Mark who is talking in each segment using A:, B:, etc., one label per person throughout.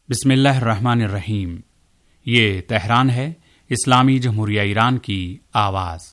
A: बिस्मिल्लाहिर्रहमानिर्रहीम। ये तेहरान है, इस्लामी जमहूरिया ईरान की आवाज़।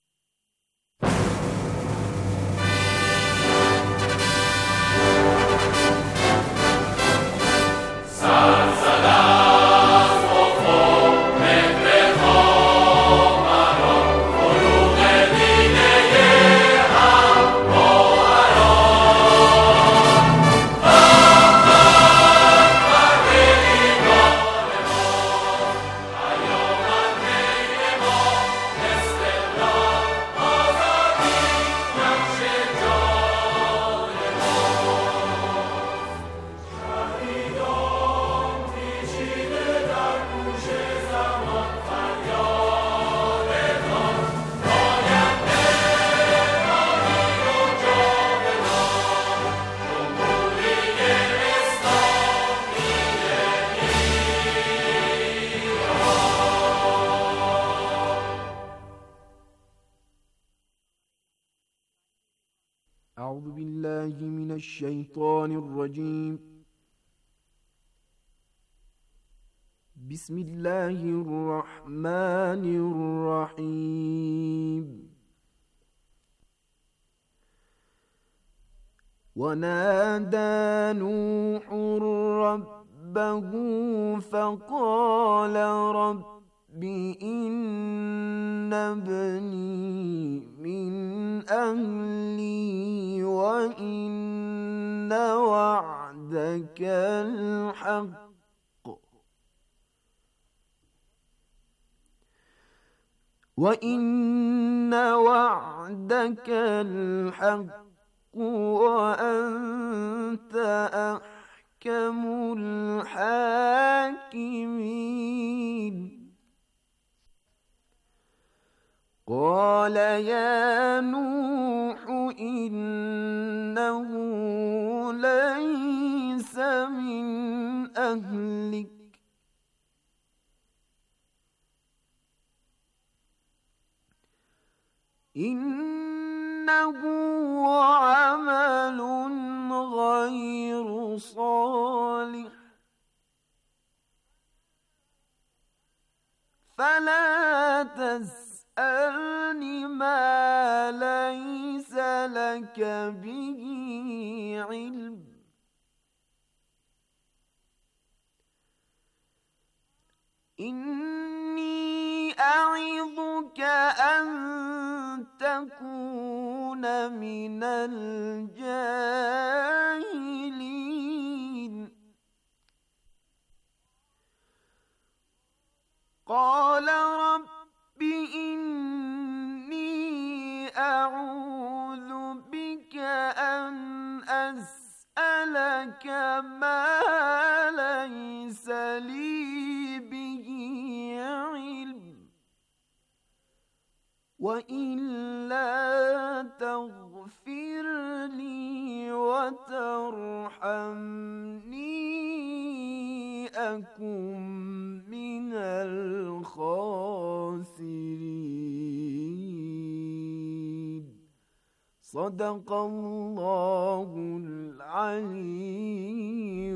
B: أعوذ بالله من الشيطان الرجيم. بسم الله الرحمن الرحيم. ونادى نوح ربه فقال رب إن ابني من أهلي وإن وعدك الحق وأنت أحكم الحاكمين. قال يا نوح إنه ليس من أهلك إنه عمل غير صالح فلا تسألني ما ليس لك به علم إني أعظك أن تكون من الجاهلين. قال رب إني أعوذ بك أن أسألك ما ليس لي به علم وإلا تغفر لي وترحمني أكن من الخاسرين. صدق الله العلي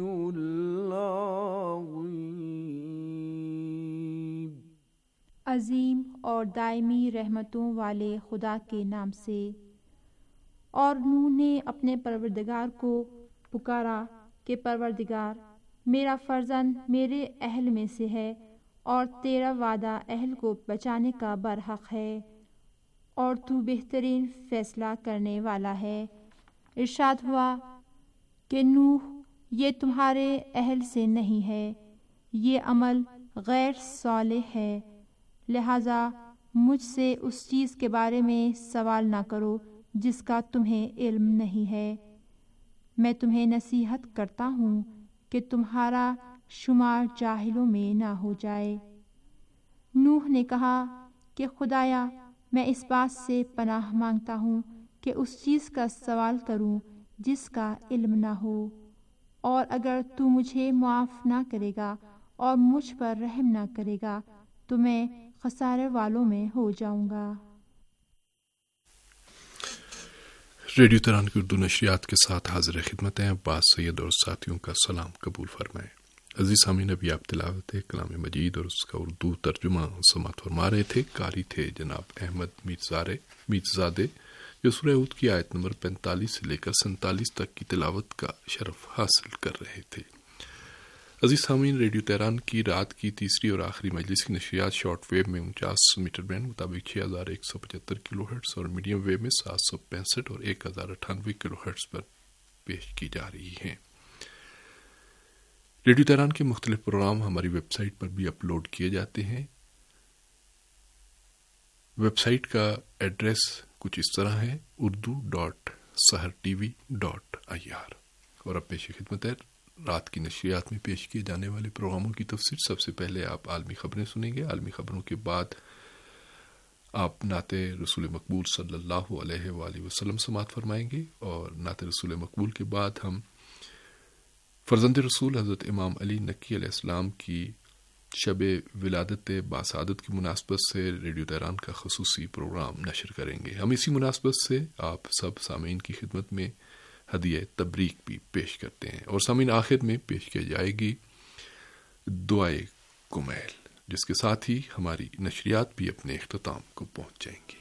B: العظيم।
C: अजीम और दायमी रहमतों वाले खुदा के नाम से। और नूह ने अपने परवरदिगार को पुकारा कि परवरदिगार, मेरा फर्जंद मेरे अहल में से है और तेरा वादा अहल को बचाने का बरहक है और तू बेहतरीन फैसला करने वाला है। इरशाद हुआ कि नूह, ये तुम्हारे अहल से नहीं है, ये अमल गैर सालेह है, लिहाजा मुझसे उस चीज़ के बारे में सवाल ना करो जिसका तुम्हें इल्म नहीं है। मैं तुम्हें नसीहत करता हूँ कि तुम्हारा शुमार जाहिलों में ना हो जाए। नूह ने कहा कि खुदाया, मैं इस बात से पनाह मांगता हूँ कि उस चीज़ का सवाल करूँ जिसका इल्म ना हो, और अगर तू मुझे मुआफ़ ना करेगा और मुझ पर रहम ना करेगा तो मैं खसारे वालों में हो जाऊँगा।
D: रेडियो तेहरान की उर्दू नशरियात के साथ हाजिर खिदमत हैं। अब्बास सैयद और साथियों का सलाम कबूल फरमाएं। عزیز سامعین، ابھی آپ تلاوت کلام مجید اور اس کا اردو ترجمہ سماعت فرما رہے تھے۔ قاری تھے جناب احمد میرزادے، جو سورہ ہود کی آیت نمبر 45 سے لے کر 47 تک کی تلاوت کا شرف حاصل کر رہے تھے۔ عزیز سامعین، ریڈیو تہران کی رات کی تیسری اور آخری مجلس کی نشریات شارٹ ویو میں 49 میٹر بینڈ مطابق 6175 کلو ہرٹز اور میڈیم ویو میں 765 اور 1098 کلو ہرٹز پر پیش کی جا رہی ہیں۔ ریڈیو تہران کے مختلف پروگرام ہماری ویب سائٹ پر بھی اپلوڈ کیے جاتے ہیں۔ ویب سائٹ کا ایڈریس کچھ اس طرح ہے: urdu.sahartv.ir۔ اور اب پیش خدمت ہے رات کی نشریات میں پیش کیے جانے والے پروگراموں کی تفصیل۔ سب سے پہلے آپ عالمی خبریں سنیں گے۔ عالمی خبروں کے بعد آپ نعت رسول مقبول صلی اللہ علیہ وآلہ وسلم سماعت فرمائیں گے، اور نعت رسول مقبول کے بعد ہم فرزند رسول حضرت امام علی نقی علیہ السلام کی شب ولادت باسعادت کی مناسبت سے ریڈیو تہران کا خصوصی پروگرام نشر کریں گے۔ ہم اسی مناسبت سے آپ سب سامعین کی خدمت میں ہدیہ تبریک بھی پیش کرتے ہیں، اور سامعین آخر میں پیش کی جائے گی دعائے کمیل، جس کے ساتھ ہی ہماری نشریات بھی اپنے اختتام کو پہنچ جائیں گی۔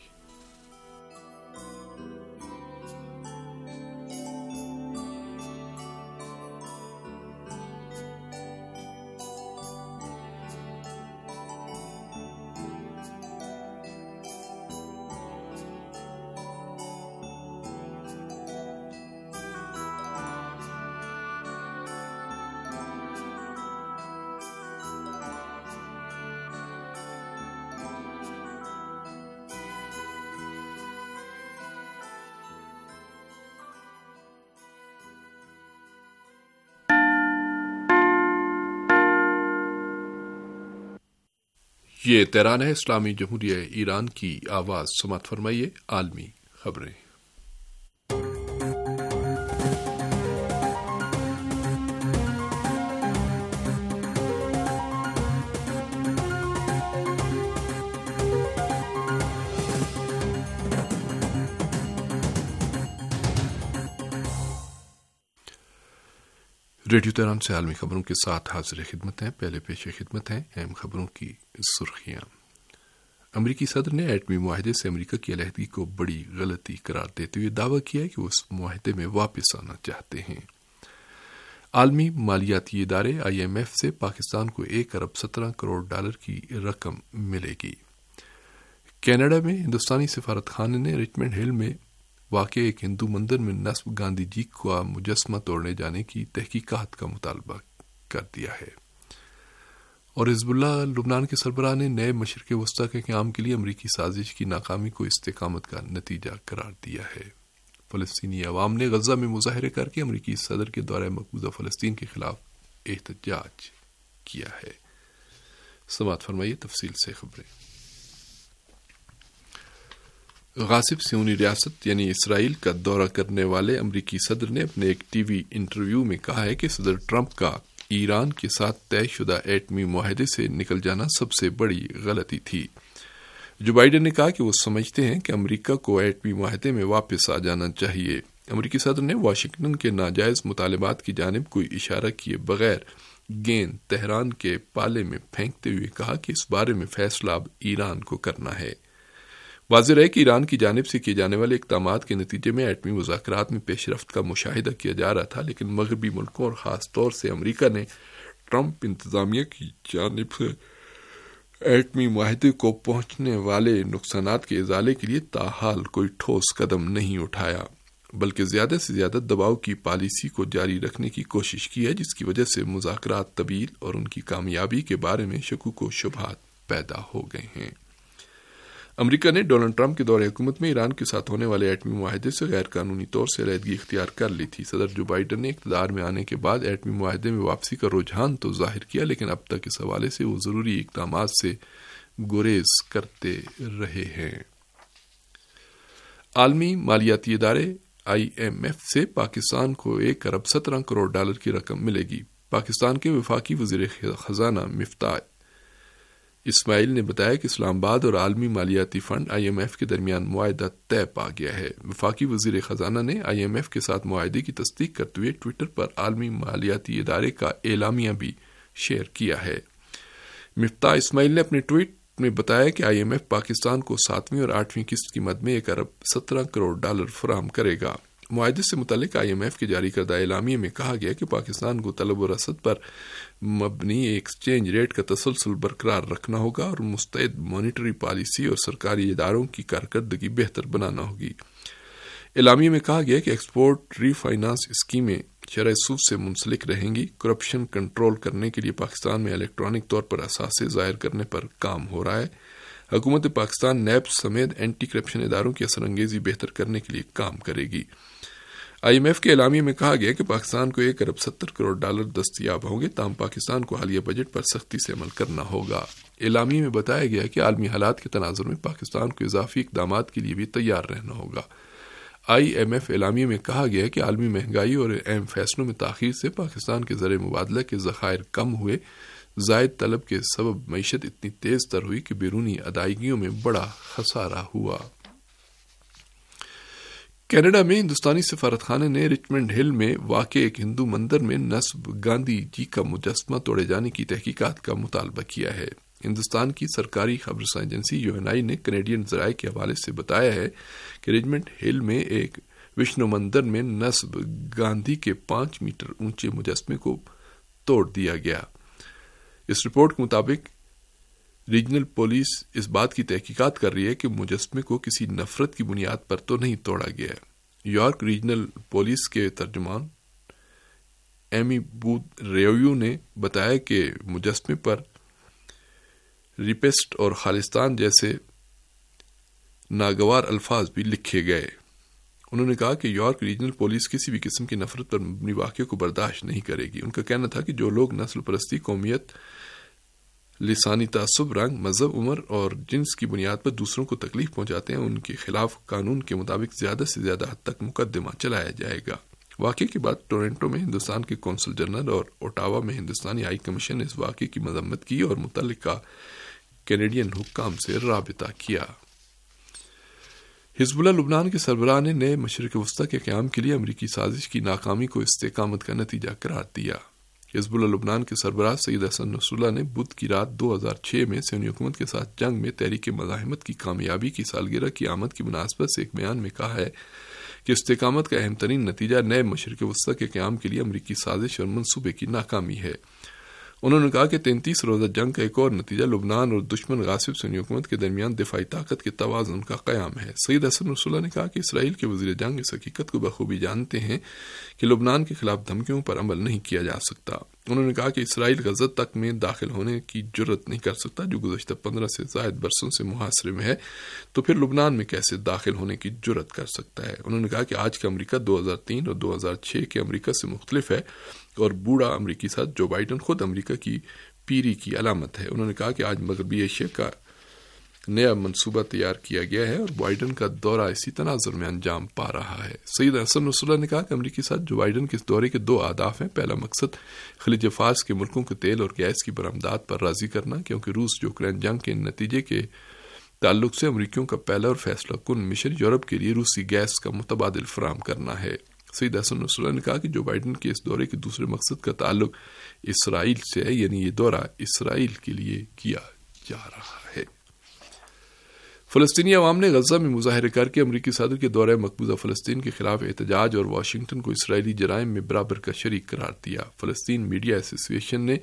D: یہ تہران ہے، اسلامی جمہوریہ ایران کی آواز۔ سماعت فرمائیے عالمی خبریں۔ ریڈیو تہران سے عالمی خبروں کے ساتھ حاضر خدمت ہیں۔ پہلے پیش خدمت ہیں اہم خبروں کی سرخیاں۔ امریکی صدر نے ایٹمی معاہدے سے امریکہ کی علیحدگی کو بڑی غلطی قرار دیتے ہوئے دعویٰ کیا ہے کہ وہ اس معاہدے میں واپس آنا چاہتے ہیں۔ عالمی مالیاتی ادارے IMF سے پاکستان کو 1 ارب 17 کروڑ ڈالر کی رقم ملے گی۔ کینیڈا میں ہندوستانی سفارت خانے نے رچمنڈ ہل میں واقع ایک ہندو مندر میں نصب گاندھی جی کا مجسمہ توڑنے جانے کی تحقیقات کا مطالبہ کر دیا ہے۔ اور حزب اللہ لبنان کے سربراہ نے نئے مشرق وسطی کے قیام کے لیے امریکی سازش کی ناکامی کو استقامت کا نتیجہ قرار دیا ہے۔ فلسطینی عوام نے غزہ میں مظاہرے کر کے امریکی صدر کے دورہ مقبوضہ فلسطین کے خلاف احتجاج کیا ہے۔ سماعت فرمائیے تفصیل سے خبریں۔ غاصب صہیونی ریاست یعنی اسرائیل کا دورہ کرنے والے امریکی صدر نے اپنے ایک ٹی وی انٹرویو میں کہا ہے کہ صدر ٹرمپ کا ایران کے ساتھ طے شدہ ایٹمی معاہدے سے نکل جانا سب سے بڑی غلطی تھی۔ جو بائیڈن نے کہا کہ وہ سمجھتے ہیں کہ امریکہ کو ایٹمی معاہدے میں واپس آ جانا چاہیے۔ امریکی صدر نے واشنگٹن کے ناجائز مطالبات کی جانب کوئی اشارہ کیے بغیر گیند تہران کے پالے میں پھینکتے ہوئے کہا کہ اس بارے میں فیصلہ اب ایران کو کرنا ہے۔ واضح رہے کہ ایران کی جانب سے کیے جانے والے اقدامات کے نتیجے میں ایٹمی مذاکرات میں پیش رفت کا مشاہدہ کیا جا رہا تھا، لیکن مغربی ملکوں اور خاص طور سے امریکہ نے ٹرمپ انتظامیہ کی جانب سے ایٹمی معاہدے کو پہنچنے والے نقصانات کے ازالے کے لیے تاحال کوئی ٹھوس قدم نہیں اٹھایا، بلکہ زیادہ سے زیادہ دباؤ کی پالیسی کو جاری رکھنے کی کوشش کی ہے، جس کی وجہ سے مذاکرات طویل اور ان کی کامیابی کے بارے میں شکوک و شبہات پیدا ہو گئے ہیں۔ امریکہ نے ڈونلڈ ٹرمپ کے دور حکومت میں ایران کے ساتھ ہونے والے ایٹمی معاہدے سے غیر قانونی طور سے علیحدگی اختیار کر لی تھی۔ صدر جو بائیڈن نے اقتدار میں آنے کے بعد ایٹمی معاہدے میں واپسی کا رجحان تو ظاہر کیا، لیکن اب تک اس حوالے سے وہ ضروری اقدامات سے گریز کرتے رہے ہیں۔ عالمی مالیاتی ادارے IMF سے پاکستان کو 1 ارب 17 کروڑ ڈالر کی رقم ملے گی۔ پاکستان کے وفاقی وزیر خزانہ مفتاح اسماعیل نے بتایا کہ اسلام آباد اور عالمی مالیاتی فنڈ IMF کے درمیان معاہدہ طے پا گیا ہے۔ وفاقی وزیر خزانہ نے IMF کے ساتھ معاہدے کی تصدیق کرتے ہوئے ٹویٹر پر عالمی مالیاتی ادارے کا اعلامیہ بھی شیئر کیا ہے۔ مفتاح اسماعیل نے اپنے ٹویٹ میں بتایا کہ IMF پاکستان کو 7ویں اور 8ویں قسط کی مد میں $1.17 کروڑ فراہم کرے گا۔ معاہدے سے متعلق IMF کے جاری کردہ اعلامیے میں کہا گیا کہ پاکستان کو طلب و رسد پر مبنی ایکسچینج ریٹ کا تسلسل برقرار رکھنا ہوگا اور مستعد مانیٹری پالیسی اور سرکاری اداروں کی کارکردگی بہتر بنانا ہوگی۔ اعلامیے میں کہا گیا کہ ایکسپورٹ ری فائنانس اسکیمیں شرح سود سے منسلک رہیں گی۔ کرپشن کنٹرول کرنے کے لیے پاکستان میں الیکٹرانک طور پر اثاثے ظاہر کرنے پر کام ہو رہا ہے۔ حکومت پاکستان نیب سمیت اینٹی کرپشن اداروں کی اثر انگیزی بہتر کرنے کے لیے کام کرے گی۔ IMF کے اعلامیے میں کہا گیا کہ پاکستان کو $1.70 کروڑ دستیاب ہوں گے، تاہم پاکستان کو حالیہ بجٹ پر سختی سے عمل کرنا ہوگا۔ اعلامیے میں بتایا گیا کہ عالمی حالات کے تناظر میں پاکستان کو اضافی اقدامات کے لیے بھی تیار رہنا ہوگا۔ IMF اعلامیے میں کہا گیا کہ عالمی مہنگائی اور اہم فیصلوں میں تاخیر سے پاکستان کے زر مبادلہ کے ذخائر کم ہوئے، زائد طلب کے سبب معیشت اتنی تیز تر ہوئی کہ بیرونی ادائیگیوں میں بڑا خسارہ ہوا۔ کینیڈا میں ہندوستانی سفارت خانے نے رچمنڈ ہل میں واقع ایک ہندو مندر میں نصب گاندھی جی کا مجسمہ توڑے جانے کی تحقیقات کا مطالبہ کیا ہے۔ ہندوستان کی سرکاری خبررساں ایجنسی UNI نے کینیڈین ذرائع کے حوالے سے بتایا ہے کہ رچمنڈ ہل میں ایک وشنو مندر میں نصب گاندھی کے 5 میٹر اونچے مجسمے کو توڑ دیا گیا۔ اس رپورٹ کے مطابق ریجنل پولیس اس بات کی تحقیقات کر رہی ہے کہ مجسمے کو کسی نفرت کی بنیاد پر تو نہیں توڑا گیا ہے۔ یارک ریجنل پولیس کے ترجمان ایمی بوت ریویو نے بتایا کہ مجسمے پر ریپسٹ اور خالستان جیسے ناگوار الفاظ بھی لکھے گئے۔ انہوں نے کہا کہ یارک ریجنل پولیس کسی بھی قسم کی نفرت پر مبنی واقعے کو برداشت نہیں کرے گی۔ ان کا کہنا تھا کہ جو لوگ نسل پرستی، قومیت، لسانی تعصب، رنگ، مذہب، عمر اور جنس کی بنیاد پر دوسروں کو تکلیف پہنچاتے ہیں، ان کے خلاف قانون کے مطابق زیادہ سے زیادہ حد تک مقدمہ چلایا جائے گا۔ واقعے کے بعد ٹورنٹو میں ہندوستان کے قونصل جنرل اور اوٹاوا میں ہندوستانی ہائی کمیشن نے اس واقعے کی مذمت کی اور متعلقہ کینیڈین حکام سے رابطہ کیا۔ حزب اللہ لبنان کے سربراہ نے نئے مشرق وسطی کے قیام کے لیے امریکی سازش کی ناکامی کو استقامت کا نتیجہ قرار دیا۔ حزب اللہ لبنان کے سربراہ سید حسن نصر اللہ نے بدھ کی رات 2006 میں صہیونی حکومت کے ساتھ جنگ میں تحریک مزاحمت کی کامیابی کی سالگرہ کی آمد کی مناسبت سے ایک بیان میں کہا ہے کہ استقامت کا اہم ترین نتیجہ نئے مشرق وسطی کے قیام کے لیے امریکی سازش اور منصوبے کی ناکامی ہے۔ انہوں نے کہا کہ 33 روزہ جنگ کا ایک اور نتیجہ لبنان اور دشمن غاصب سنی حکومت کے درمیان دفاعی طاقت کے توازن کا قیام ہے۔ سید حسن نصر اللہ نے کہا کہ اسرائیل کے وزیر جنگ اس حقیقت کو بخوبی جانتے ہیں کہ لبنان کے خلاف دھمکیوں پر عمل نہیں کیا جا سکتا۔ انہوں نے کہا کہ اسرائیل غزہ تک میں داخل ہونے کی جرت نہیں کر سکتا جو گزشتہ 15 سے زائد برسوں سے محاصرے میں ہے، تو پھر لبنان میں کیسے داخل ہونے کی جرت کر سکتا ہے۔ انہوں نے کہا کہ آج کا امریکہ 2003 اور 2006 کے امریکہ سے مختلف ہے اور بوڑھا امریکی ساتھ جو بائیڈن خود امریکہ کی پیری کی علامت ہے۔ انہوں نے کہا کہ آج مغربی ایشیا کا نیا منصوبہ تیار کیا گیا ہے اور بائیڈن کا دورہ اسی تناظر میں انجام پا رہا ہے۔ سید حسن نصر اللہ نے کہا کہ امریکی ساتھ جو بائیڈن کے اس دورے کے 2 اہداف ہیں۔ پہلا مقصد خلیج فارس کے ملکوں کو تیل اور گیس کی برآمدات پر راضی کرنا، کیونکہ روس جو اوکرین جنگ کے نتیجے کے تعلق سے امریکیوں کا پہلا اور فیصلہ کن مشن یورپ کے لیے روسی گیس کا متبادل فراہم کرنا ہے۔ سید حسن نصر اللہ نے کہا کہ جو بائیڈن کے اس دورے کے دوسرے مقصد کا تعلق اسرائیل سے ہے، یعنی یہ دورہ اسرائیل کے لیے کیا جا رہا ہے۔ فلسطینی عوام نے غزہ میں مظاہرے کر کے امریکی صدر کے دورہ مقبوضہ فلسطین کے خلاف احتجاج اور واشنگٹن کو اسرائیلی جرائم میں برابر کا شریک قرار دیا۔ فلسطین میڈیا ایسوسی ایشن نے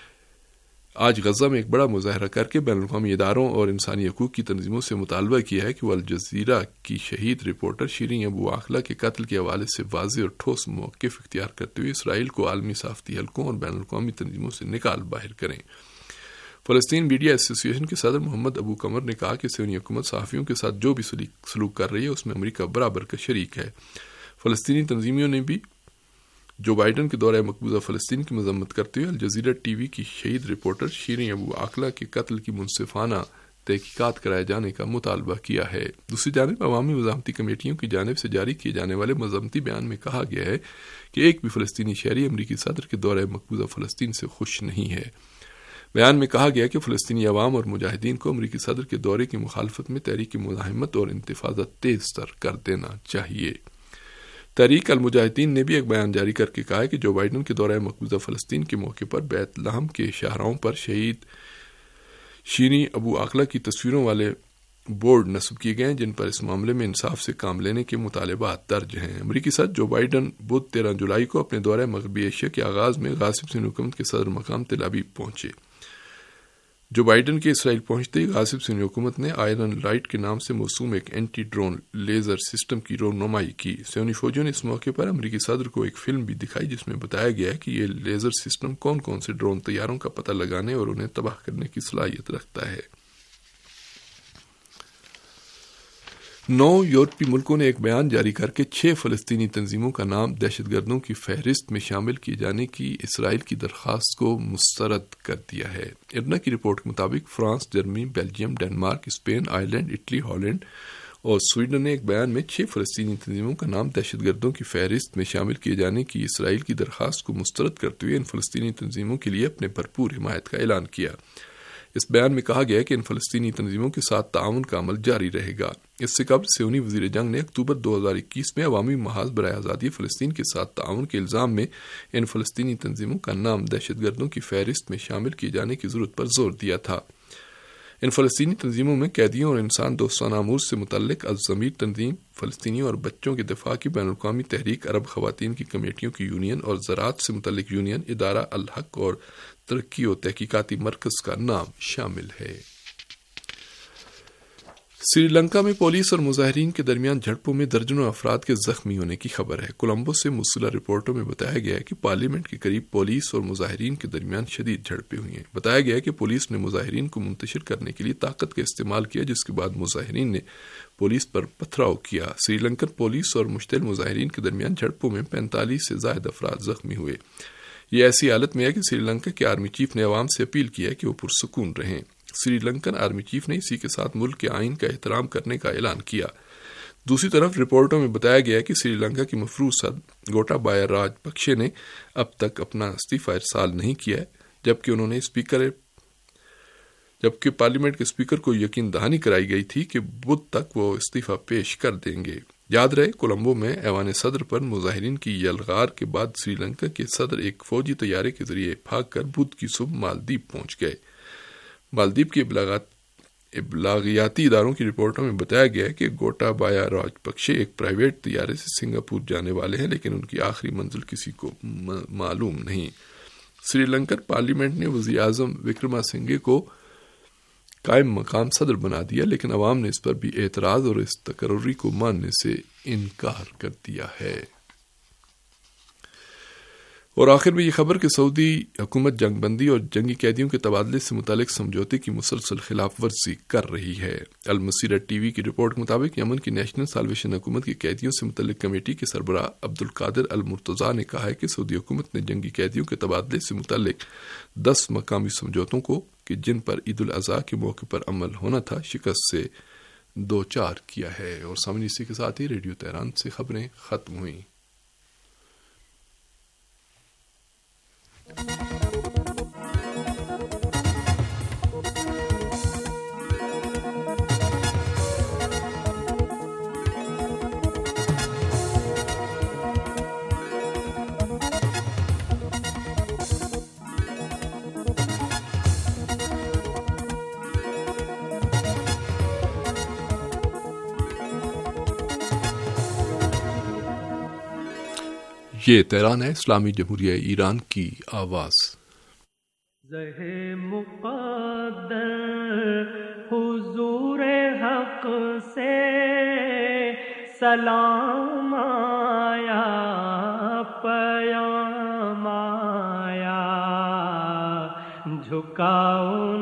D: آج غزہ میں ایک بڑا مظاہرہ کر کے بین الاقوامی اداروں اور انسانی حقوق کی تنظیموں سے مطالبہ کیا ہے کہ وہ الجزیرہ کی شہید رپورٹر شیرین ابو عاقلہ کے قتل کے حوالے سے واضح اور ٹھوس موقف اختیار کرتے ہوئے اسرائیل کو عالمی صحافتی حلقوں اور بین الاقوامی تنظیموں سے نکال باہر کریں۔ فلسطین میڈیا ایسوسی ایشن کے صدر محمد ابو قمر نے کہا کہ صہیونی حکومت صحافیوں کے ساتھ جو بھی سلوک کر رہی ہے اس میں امریکہ برابر کا شریک ہے۔ فلسطینی تنظیموں نے بھی جو بائیڈن کے دورہ مقبوضہ فلسطین کی مذمت کرتے ہوئے الجزیرہ ٹی وی کی شہید رپورٹر شیرین ابو عاقلہ کے قتل کی منصفانہ تحقیقات کرائے جانے کا مطالبہ کیا ہے۔ دوسری جانب عوامی مزاحمتی کمیٹیوں کی جانب سے جاری کیے جانے والے مذمتی بیان میں کہا گیا ہے کہ ایک بھی فلسطینی شہری امریکی صدر کے دورہ مقبوضہ فلسطین سے خوش نہیں ہے۔ بیان میں کہا گیا کہ فلسطینی عوام اور مجاہدین کو امریکی صدر کے دورے کی مخالفت میں تحریک مزاحمت اور انتفاضہ تیز تر کر دینا چاہیے۔ تحریک المجاہدین نے بھی ایک بیان جاری کر کے کہا ہے کہ جو بائیڈن کے دورہ مقبوضہ فلسطین کے موقع پر بیت لحم کے شاہراہوں پر شہید شیریں ابو عاقلہ کی تصویروں والے بورڈ نصب کیے گئے ہیں جن پر اس معاملے میں انصاف سے کام لینے کے مطالبات درج ہیں۔ امریکی صدر جو بائیڈن بدھ 13 جولائی کو اپنے دورہ مغربی ایشیا کے آغاز میں غاصب سین حکومت کے صدر مقام تل ابیب پہنچے۔ جو بائیڈن کے اسرائیل پہنچتے ہی غاصب سین حکومت نے آئرن لائٹ کے نام سے موسوم ایک اینٹی ڈرون لیزر سسٹم کی رونمائی کی۔ سیونی فوجیوں نے اس موقع پر امریکی صدر کو ایک فلم بھی دکھائی جس میں بتایا گیا ہے کہ یہ لیزر سسٹم کون کون سے ڈرون طیاروں کا پتہ لگانے اور انہیں تباہ کرنے کی صلاحیت رکھتا ہے۔ 9 یورپی ملکوں نے ایک بیان جاری کر کے 6 فلسطینی تنظیموں کا نام دہشت گردوں کی فہرست میں شامل کیے جانے کی اسرائیل کی درخواست کو مسترد کر دیا ہے۔ ارنا کی رپورٹ کے مطابق France, Germany, Belgium, Denmark, Spain, Ireland, Italy, Holland اور سویڈن نے ایک بیان میں 6 فلسطینی تنظیموں کا نام دہشت گردوں کی فہرست میں شامل کیے جانے کی اسرائیل کی درخواست کو مسترد کرتے ہوئے ان فلسطینی تنظیموں کے لیے اپنے بھرپور حمایت کا اعلان کیا۔ اس بیان میں کہا گیا کہ ان فلسطینی تنظیموں کے ساتھ تعاون کا عمل جاری رہے گا۔ اس سے قبل سیونی وزیر جنگ نے اکتوبر 2021 میں عوامی محاذ برائے آزادی فلسطین کے ساتھ تعاون کے الزام میں ان فلسطینی تنظیموں کا نام دہشت گردوں کی فہرست میں شامل کیے جانے کی ضرورت پر زور دیا تھا۔ ان فلسطینی تنظیموں میں قیدیوں اور انسان دوستانہ امور سے متعلق الضمیر تنظیم، فلسطینیوں اور بچوں کے دفاع کی بین الاقوامی تحریک، عرب خواتین کی کمیٹیوں کی یونین اور زراعت سے متعلق یونین، ادارہ الحق اور ترقی و تحقیقاتی مرکز کا نام شامل ہے۔ سری لنکا میں پولیس اور مظاہرین کے درمیان جھڑپوں میں درجنوں افراد کے زخمی ہونے کی خبر ہے۔ کولمبو سے موصولہ رپورٹوں میں بتایا گیا ہے کہ پارلیمنٹ کے قریب پولیس اور مظاہرین کے درمیان شدید جھڑپیں ہوئی ہیں۔ بتایا گیا ہے کہ پولیس نے مظاہرین کو منتشر کرنے کے لیے طاقت کا استعمال کیا، جس کے بعد مظاہرین نے پولیس پر پتھراؤ کیا۔ سری لنکن پولیس اور مشتعل مظاہرین کے درمیان جھڑپوں میں 45 سے زائد افراد زخمی ہوئے۔ یہ ایسی حالت میں ہے کہ سری لنکا کے آرمی چیف نے عوام سے اپیل کی ہے کہ وہ پرسکون رہیں۔ سری لنکن آرمی چیف نے اسی کے ساتھ ملک کے آئین کا احترام کرنے کا اعلان کیا۔ دوسری طرف رپورٹوں میں بتایا گیا ہے کہ سری لنکا کی مفروض صدر گوٹابایا راجپکشے نے اب تک اپنا استعفی ارسال نہیں کیا ہے، جبکہ پارلیمنٹ کے اسپیکر کو یقین دہانی کرائی گئی تھی کہ بدھ تک وہ استعفی پیش کر دیں گے۔ یاد رہے کولمبو میں ایوان صدر پر مظاہرین کی یلغار کے بعد سری لنکا کے صدر ایک فوجی طیارے کے ذریعے بھاگ کر بدھ کی صبح مالدیپ پہنچ گئے۔ مالدیپ کے ابلاغیاتی اداروں کی رپورٹوں میں بتایا گیا ہے کہ گوٹابایا راجپکشے ایک پرائیویٹ طیارے سے سنگاپور جانے والے ہیں، لیکن ان کی آخری منزل کسی کو معلوم نہیں۔ سری لنکن پارلیمنٹ نے وزیر اعظم وکرما سنگھے کو قائم مقام صدر بنا دیا، لیکن عوام نے اس پر بھی اعتراض اور اس تقرری کو ماننے سے انکار کر دیا ہے۔ اور آخر میں یہ خبر کہ سعودی حکومت جنگ بندی اور جنگی قیدیوں کے تبادلے سے متعلق سمجھوتے کی مسلسل خلاف ورزی کر رہی ہے۔ المسیرہ ٹی وی کی رپورٹ کے مطابق یمن کی نیشنل سالویشن حکومت کی قیدیوں سے متعلق کمیٹی کے سربراہ عبدالقادر المرتضیٰ نے کہا ہے کہ سعودی حکومت نے جنگی قیدیوں کے تبادلے سے متعلق 10 مقامی سمجھوتوں کو کہ جن پر عید الاضحیٰ کے موقع پر عمل ہونا تھا شکست سے دوچار کیا ہے۔ اور سامنے اسی کے ساتھ ہی ریڈیو تہران سے خبریں ختم ہوئیں۔ یہ تہران ہے، اسلامی جمہوریہ ایران کی آواز۔
E: زہ مقدر حضور حق سے سلام آیا، پیام آیا، جھکاؤ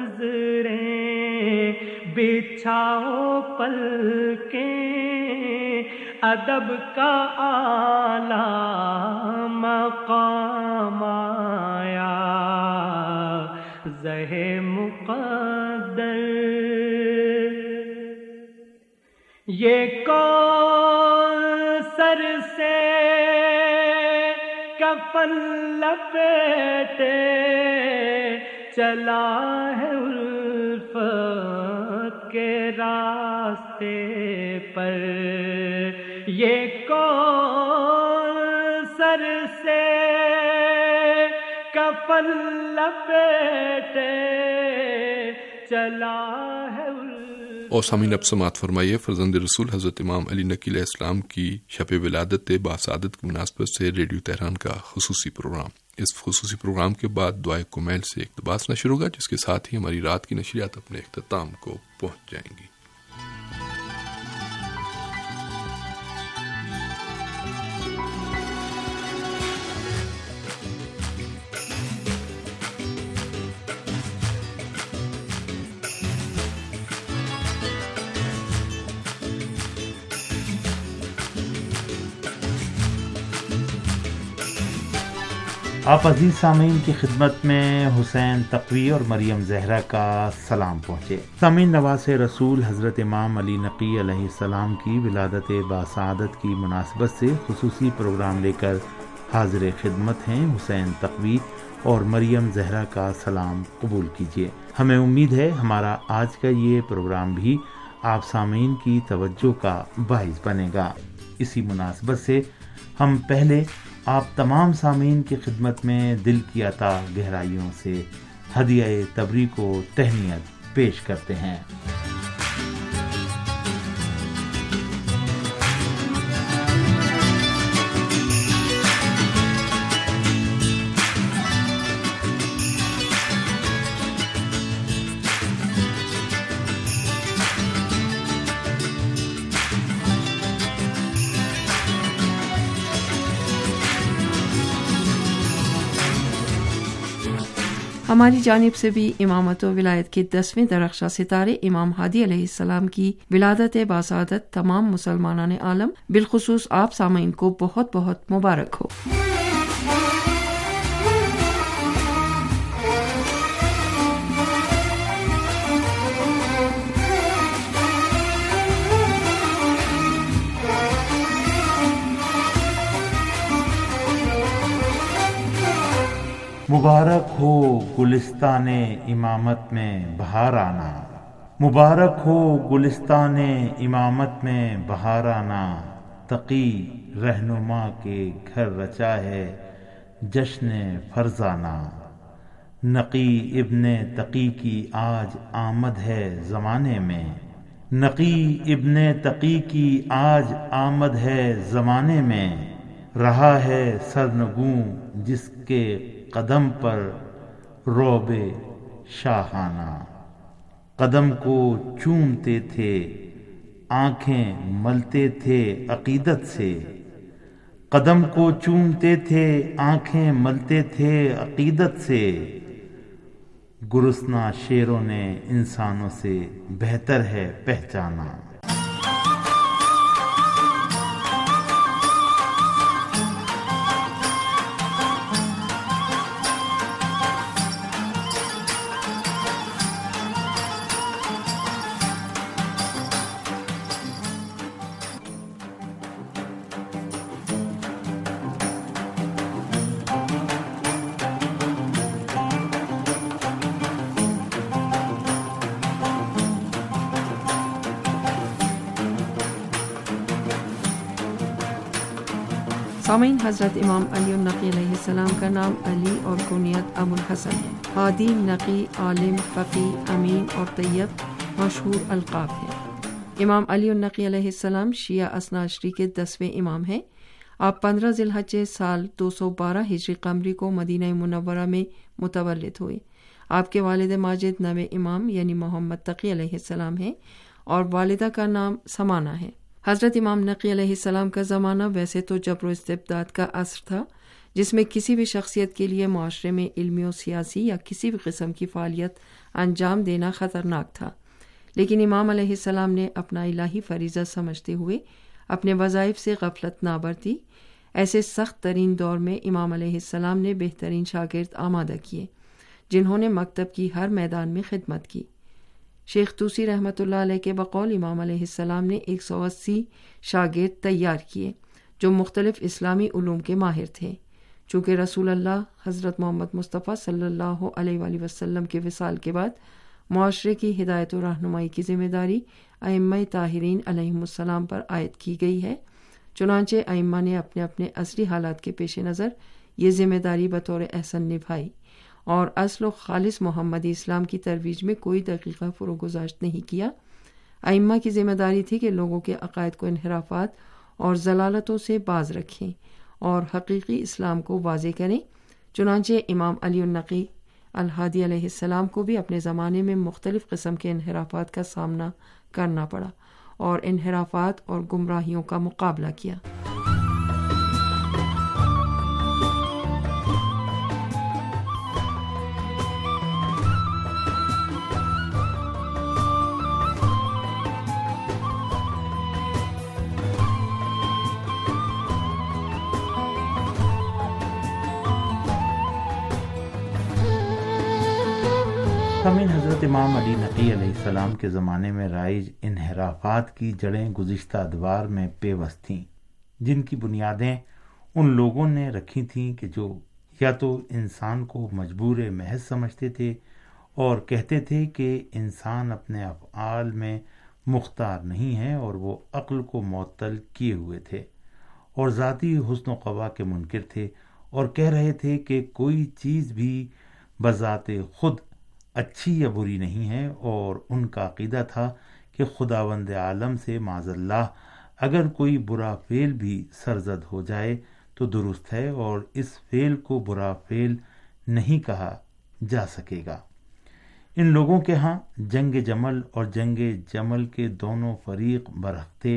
E: نظریں بچھاؤ پلکیں، ادب کا اعلیٰ مقام آیا، زہ مقدر۔ یہ کوثر سے کفن لپیٹے چلا ہے الفت کے راستے پر، یہ کوثر کفن لپیٹے چلا ہے.
D: اور سامعین اب سماعت فرمائیے فرزند رسول حضرت امام علی نقی علیہ السلام کی شب ولادت باسعادت کی مناسبت سے ریڈیو تہران کا خصوصی پروگرام. اس خصوصی پروگرام کے بعد دعائے کمیل سے اقتباس نشر ہوگا، جس کے ساتھ ہی ہماری رات کی نشریات اپنے اختتام کو پہنچ جائیں گی.
F: آپ عزیز سامعین کی خدمت میں حسین تقوی اور مریم زہرا کا سلام پہنچے. سامعین، نواز رسول حضرت امام علی نقی علیہ السلام کی ولادت باسعادت کی مناسبت سے خصوصی پروگرام لے کر حاضر خدمت ہیں. حسین تقوی اور مریم زہرا کا سلام قبول کیجیے. ہمیں امید ہے ہمارا آج کا یہ پروگرام بھی آپ سامعین کی توجہ کا باعث بنے گا. اسی مناسبت سے ہم پہلے آپ تمام سامعین کی خدمت میں دل کی عطا گہرائیوں سے ہدیہ تبریک و تہنیت پیش کرتے ہیں.
G: ہماری جانب سے بھی امامت و ولایت کے 10ویں درخشاں ستارے امام ہادی علیہ السلام کی ولادت باسعادت تمام مسلمانان عالم بالخصوص آپ سامعین کو بہت بہت مبارک ہو.
F: مبارک ہو گلستان امامت میں بہار آنا، مبارک ہو گلستان امامت میں بہار آنا، تقی رہنما کے گھر رچا ہے جشن فرزانہ. نقی ابن تقی کی آج آمد ہے زمانے میں، نقی ابن تقی کی آج آمد ہے زمانے میں، رہا ہے سرنگوں جس کے قدم پر روب شاہانہ. قدم کو چومتے تھے آنکھیں ملتے تھے عقیدت سے، قدم کو چومتے تھے آنکھیں ملتے تھے عقیدت سے. گرسنہ شیروں نے انسانوں سے بہتر ہے پہچانا.
G: سامعین، حضرت امام علی النقی علیہ السلام کا نام علی اور کنیت ابو الحسن ہے. ہادی، نقی، عالم، فقی، امین اور طیب مشہور القاب ہیں. امام علی النقی علیہ السلام شیعہ اثنا عشری کے 10ویں امام ہیں. آپ 15 ذی الحجہ سال 212 ہجری قمری کو مدینہ منورہ میں متولد ہوئے. آپ کے والد ماجد 9 امام یعنی محمد تقی علیہ السلام ہیں اور والدہ کا نام سمانہ ہے. حضرت امام نقی علیہ السلام کا زمانہ ویسے تو جبر و استبداد کا عصر تھا، جس میں کسی بھی شخصیت کے لیے معاشرے میں علمی و سیاسی یا کسی بھی قسم کی فعالیت انجام دینا خطرناک تھا. لیکن امام علیہ السلام نے اپنا الہی فریضہ سمجھتے ہوئے اپنے وظائف سے غفلت نہ برتی. ایسے سخت ترین دور میں امام علیہ السلام نے بہترین شاگرد آمادہ کیے، جنہوں نے مکتب کی ہر میدان میں خدمت کی. شیخ طوسی رحمۃ اللہ علیہ کے بقول امام علیہ السلام نے 180 شاگرد تیار کیے جو مختلف اسلامی علوم کے ماہر تھے. چونکہ رسول اللہ حضرت محمد مصطفیٰ صلی اللہ علیہ وآلہ وسلم کے وصال کے بعد معاشرے کی ہدایت و رہنمائی کی ذمہ داری ائمہ طاہرین علیہم السلام پر عائد کی گئی ہے، چنانچہ ائمہ نے اپنے اپنے عصری حالات کے پیش نظر یہ ذمہ داری بطور احسن نبھائی اور اصل و خالص محمدی اسلام کی ترویج میں کوئی دقیقہ فروگزاشت نہیں کیا۔ ائمہ کی ذمہ داری تھی کہ لوگوں کے عقائد کو انحرافات اور ضلالتوں سے باز رکھیں اور حقیقی اسلام کو واضح کریں۔ چنانچہ امام علی النقی الہادی علیہ السلام کو بھی اپنے زمانے میں مختلف قسم کے انحرافات کا سامنا کرنا پڑا اور انحرافات اور گمراہیوں کا مقابلہ کیا۔
F: سامعین، حضرت امام علی نقی علیہ السلام کے زمانے میں رائج انحرافات کی جڑیں گزشتہ ادوار میں پیوست تھیں، جن کی بنیادیں ان لوگوں نے رکھی تھیں کہ جو یا تو انسان کو مجبور محض سمجھتے تھے اور کہتے تھے کہ انسان اپنے افعال میں مختار نہیں ہے اور وہ عقل کو معطل کیے ہوئے تھے، اور ذاتی حسن و قوا کے منکر تھے اور کہہ رہے تھے کہ کوئی چیز بھی بذات خود اچھی یا بری نہیں ہے، اور ان کا عقیدہ تھا کہ خداوند عالم سے معاذ اللہ اگر کوئی برا فعل بھی سرزد ہو جائے تو درست ہے اور اس فعل کو برا فعل نہیں کہا جا سکے گا۔ ان لوگوں کے ہاں جنگ جمل اور جنگ جمل کے دونوں فریق برحق تھے،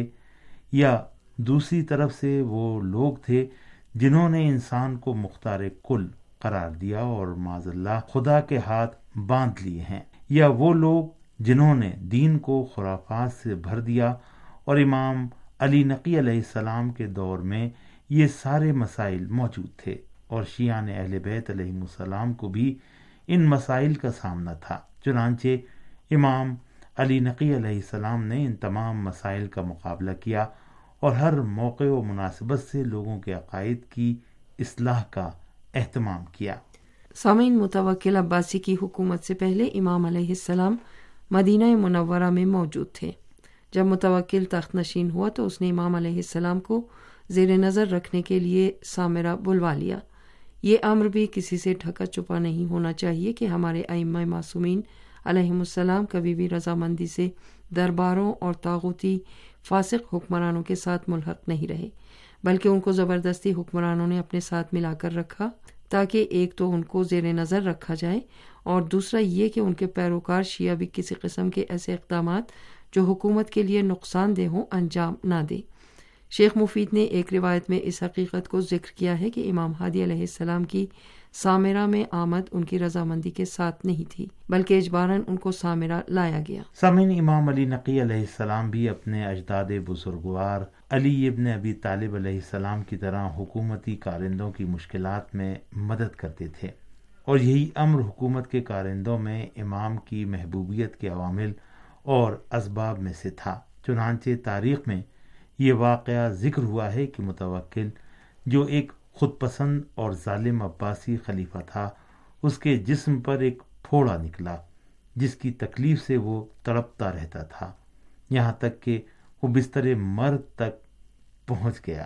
F: یا دوسری طرف سے وہ لوگ تھے جنہوں نے انسان کو مختار کل قرار دیا اور معاذ اللہ خدا کے ہاتھ باندھ لیے ہیں، یا وہ لوگ جنہوں نے دین کو خرافات سے بھر دیا۔ اور امام علی نقی علیہ السلام کے دور میں یہ سارے مسائل موجود تھے، اور شیعان اہل بیت علیہم السلام کو بھی ان مسائل کا سامنا تھا۔ چنانچہ امام علی نقی علیہ السلام نے ان تمام مسائل کا مقابلہ کیا اور ہر موقع و مناسبت سے لوگوں کے عقائد کی اصلاح کا اہتمام کیا۔
G: سامعین، متوکل عباسی کی حکومت سے پہلے امام علیہ السلام مدینہ منورہ میں موجود تھے۔ جب متوکل تخت نشین ہوا تو اس نے امام علیہ السلام کو زیر نظر رکھنے کے لیے سامرہ بلوا لیا۔ یہ امر بھی کسی سے ڈھکا چھپا نہیں ہونا چاہیے کہ ہمارے ائمہ معصومین علیہم السلام کبھی بھی رضامندی سے درباروں اور طاغوتی فاسق حکمرانوں کے ساتھ ملحق نہیں رہے، بلکہ ان کو زبردستی حکمرانوں نے اپنے ساتھ ملا کر رکھا تاکہ ایک تو ان کو زیر نظر رکھا جائے اور دوسرا یہ کہ ان کے پیروکار شیعہ بھی کسی قسم کے ایسے اقدامات جو حکومت کے لیے نقصان دہ ہوں انجام نہ دے۔ شیخ مفید نے ایک روایت میں اس حقیقت کو ذکر کیا ہے کہ امام ہادی علیہ السلام کی سامرہ میں آمد ان کی رضامندی کے ساتھ نہیں تھی، بلکہ اجباراً ان کو سامرہ لایا گیا۔
F: سامعین، امام علی نقی علیہ السلام بھی اپنے اجداد بزرگوار علی ابن ابی طالب علیہ السلام کی طرح حکومتی کارندوں کی مشکلات میں مدد کرتے تھے، اور یہی امر حکومت کے کارندوں میں امام کی محبوبیت کے عوامل اور اسباب میں سے تھا۔ چنانچہ تاریخ میں یہ واقعہ ذکر ہوا ہے کہ متوکل، جو ایک خود پسند اور ظالم عباسی خلیفہ تھا، اس کے جسم پر ایک پھوڑا نکلا جس کی تکلیف سے وہ تڑپتا رہتا تھا، یہاں تک کہ وہ بستر مرگ تک پہنچ گیا۔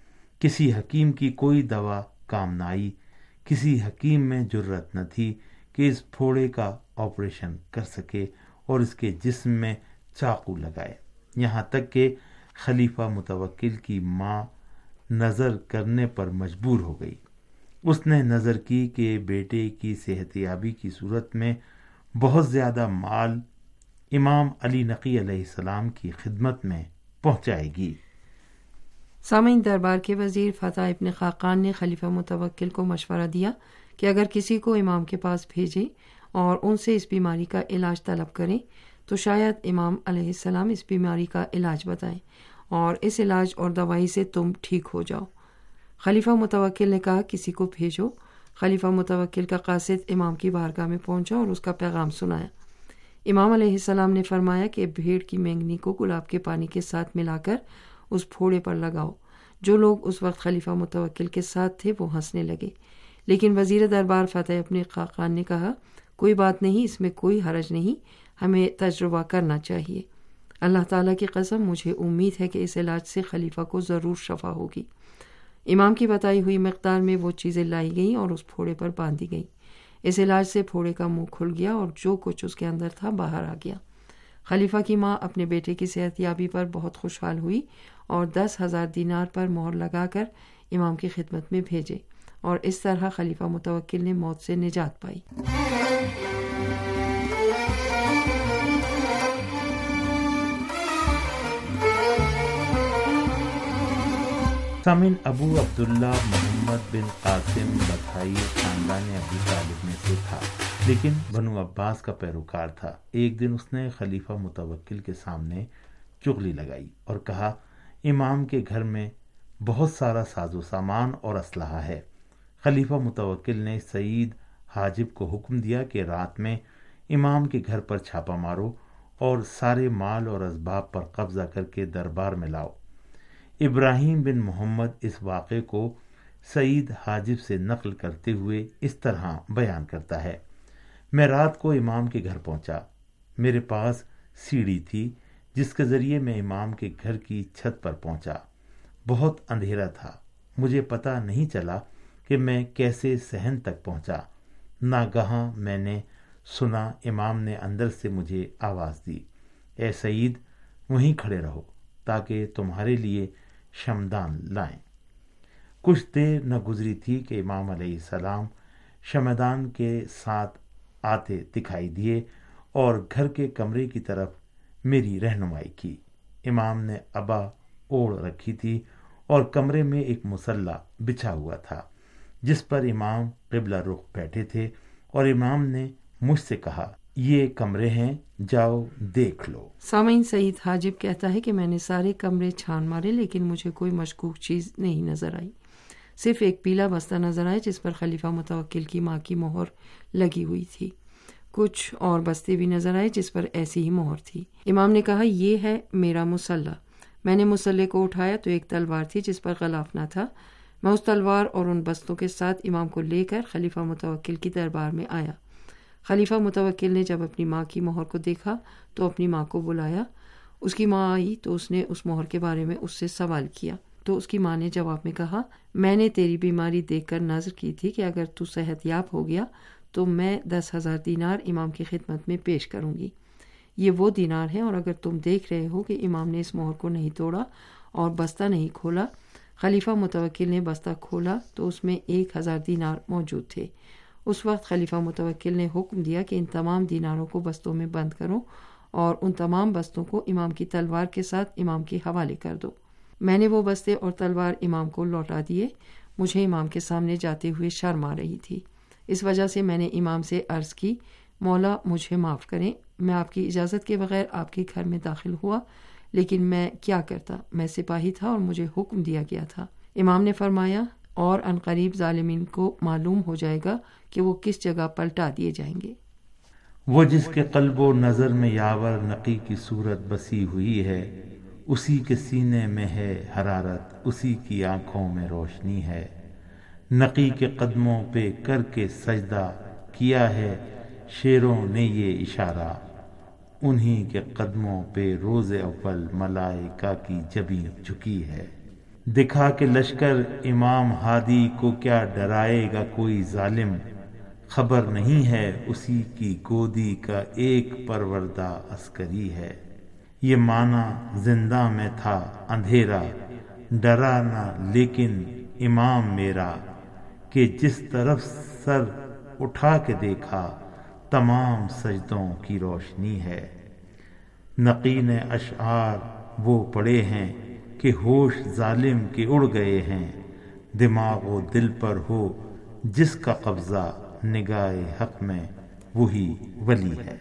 F: کسی حکیم کی کوئی دوا کام نہ آئی، کسی حکیم میں جرت نہ تھی کہ اس پھوڑے کا آپریشن کر سکے اور اس کے جسم میں چاقو لگائے، یہاں تک کہ خلیفہ متوکل کی ماں نظر کرنے پر مجبور ہو گئی۔ اس نے نظر کی کہ بیٹے کی صحت یابی کی صورت میں بہت زیادہ مال امام علی نقی علیہ السلام کی خدمت میں پہنچائے گی۔
G: سامعین، دربار کے وزیر فتح ابن خاقان نے خلیفہ متوکل کو مشورہ دیا کہ اگر کسی کو امام کے پاس بھیجے اور ان سے اس بیماری کا علاج طلب کریں تو شاید امام علیہ السلام اس بیماری کا علاج بتائیں اور اس علاج اور دوائی سے تم ٹھیک ہو جاؤ۔ خلیفہ متوکل نے کہا کسی کو بھیجو۔ خلیفہ متوکل کا قاصد امام کی بارگاہ میں پہنچا اور اس کا پیغام سنایا۔ امام علیہ السلام نے فرمایا کہ بھیڑ کی مینگنی کو گلاب کے پانی کے ساتھ ملا کر اس پھوڑے پر لگاؤ۔ جو لوگ اس وقت خلیفہ متوکل کے ساتھ تھے وہ ہنسنے لگے، لیکن وزیر دربار فتح ابن خاقان نے کہا کوئی بات نہیں، اس میں کوئی حرج نہیں، ہمیں تجربہ کرنا چاہیے۔ اللہ تعالیٰ کی قسم مجھے امید ہے کہ اس علاج سے خلیفہ کو ضرور شفا ہوگی۔ امام کی بتائی ہوئی مقدار میں وہ چیزیں لائی گئیں اور اس پھوڑے پر باندھی گئیں۔ اس علاج سے پھوڑے کا منہ کھل گیا اور جو کچھ اس کے اندر تھا باہر آ گیا۔ خلیفہ کی ماں اپنے بیٹے کی صحت یابی پر بہت خوشحال ہوئی اور 10,000 دینار پر مہر لگا کر امام کی خدمت میں بھیجے، اور اس طرح خلیفہ متوکل نے موت سے نجات پائی۔
F: سامعین، ابو عبداللہ محمد بن قاسم بطحائی خاندان ابو طالب میں سے تھا، لیکن بنو عباس کا پیروکار تھا۔ ایک دن اس نے خلیفہ متوکل کے سامنے چغلی لگائی اور کہا، امام کے گھر میں بہت سارا ساز و سامان اور اسلحہ ہے۔ خلیفہ متوکل نے سعید حاجب کو حکم دیا کہ رات میں امام کے گھر پر چھاپا مارو اور سارے مال اور اسباب پر قبضہ کر کے دربار میں لاؤ۔ ابراہیم بن محمد اس واقعے کو سعید حاجب سے نقل کرتے ہوئے اس طرح بیان کرتا ہے، میں رات کو امام کے گھر پہنچا۔ میرے پاس سیڑھی تھی جس کے ذریعے میں امام کے گھر کی چھت پر پہنچا۔ بہت اندھیرا تھا، مجھے پتہ نہیں چلا کہ میں کیسے صحن تک پہنچا۔ ناگہاں میں نے سنا امام نے اندر سے مجھے آواز دی، اے سعید، وہیں کھڑے رہو تاکہ تمہارے لیے شمدان لائیں۔ کچھ دیر نہ گزری تھی کہ امام علیہ السلام شمدان کے ساتھ آتے دکھائی دیے اور گھر کے کمرے کی طرف میری رہنمائی کی۔ امام نے عبا اوڑھ رکھی تھی اور کمرے میں ایک مصلی بچھا ہوا تھا جس پر امام قبلہ رخ بیٹھے تھے، اور امام نے مجھ سے کہا، یہ کمرے ہیں، جاؤ دیکھ لو۔
G: سامعین، سعید حاجب کہتا ہے کہ میں نے سارے کمرے چھان مارے لیکن مجھے کوئی مشکوک چیز نہیں نظر آئی، صرف ایک پیلا بستہ نظر آیا جس پر خلیفہ متوکل کی ماں کی مہر لگی ہوئی تھی۔ کچھ اور بستے بھی نظر آئے جس پر ایسی ہی مہر تھی۔ امام نے کہا، یہ ہے میرا مصلی۔ میں نے مصلی کو اٹھایا تو ایک تلوار تھی جس پر غلاف نہ تھا۔ میں اس تلوار اور ان بستوں کے ساتھ امام کو لے کر خلیفہ متوکل کی دربار میں آیا۔ خلیفہ متوکل نے جب اپنی ماں کی مہر کو دیکھا تو اپنی ماں کو بلایا۔ اس کی ماں آئی تو اس نے اس مہر کے بارے میں اس سے سوال کیا، تو اس کی ماں نے جواب میں کہا، میں نے تیری بیماری دیکھ کر نذر کی تھی کہ اگر تو صحت یاب ہو گیا تو میں 10,000 دینار امام کی خدمت میں پیش کروں گی۔ یہ وہ دینار ہیں، اور اگر تم دیکھ رہے ہو کہ امام نے اس مہر کو نہیں توڑا اور بستہ نہیں کھولا۔ خلیفہ متوکل نے بستہ کھولا تو اس میں 1,000 دینار موجود تھے۔ اس وقت خلیفہ متوکل نے حکم دیا کہ ان تمام دیناروں کو بستوں میں بند کرو اور ان تمام بستوں کو امام کی تلوار کے ساتھ امام کے حوالے کر دو۔ میں نے وہ بستے اور تلوار امام کو لوٹا دیے۔ مجھے امام کے سامنے جاتے ہوئے شرم آ رہی تھی، اس وجہ سے میں نے امام سے عرض کی، مولا مجھے معاف کریں، میں آپ کی اجازت کے بغیر آپ کے گھر میں داخل ہوا، لیکن میں کیا کرتا، میں سپاہی تھا اور مجھے حکم دیا گیا تھا۔ امام نے فرمایا، اور عنقریب ظالمین کو معلوم ہو جائے گا کہ وہ کس جگہ پلٹا دیے جائیں گے۔
F: وہ جس کے قلب و نظر میں یاور نقی کی صورت بسی ہوئی ہے، اسی کے سینے میں ہے حرارت، اسی کی آنکھوں میں روشنی ہے۔ نقی کے قدموں پہ کر کے سجدہ کیا ہے شیروں نے یہ اشارہ، انہی کے قدموں پہ روز اول ملائکہ کی جبیں جھکی ہے۔ دکھا کے لشکر امام ہادی کو کیا ڈرائے گا کوئی ظالم، خبر نہیں ہے اسی کی گودی کا ایک پروردہ عسکری ہے۔ یہ معنی زندہ میں تھا اندھیرا، ڈرا نہ لیکن امام میرا، کہ جس طرف سر اٹھا کے دیکھا تمام سجدوں کی روشنی ہے۔ نقی نے اشعار وہ پڑے ہیں کہ ہوش ظالم کے اڑ گئے ہیں، دماغ و دل پر ہو جس کا قبضہ نگاہ حق میں وہی ولی ہے۔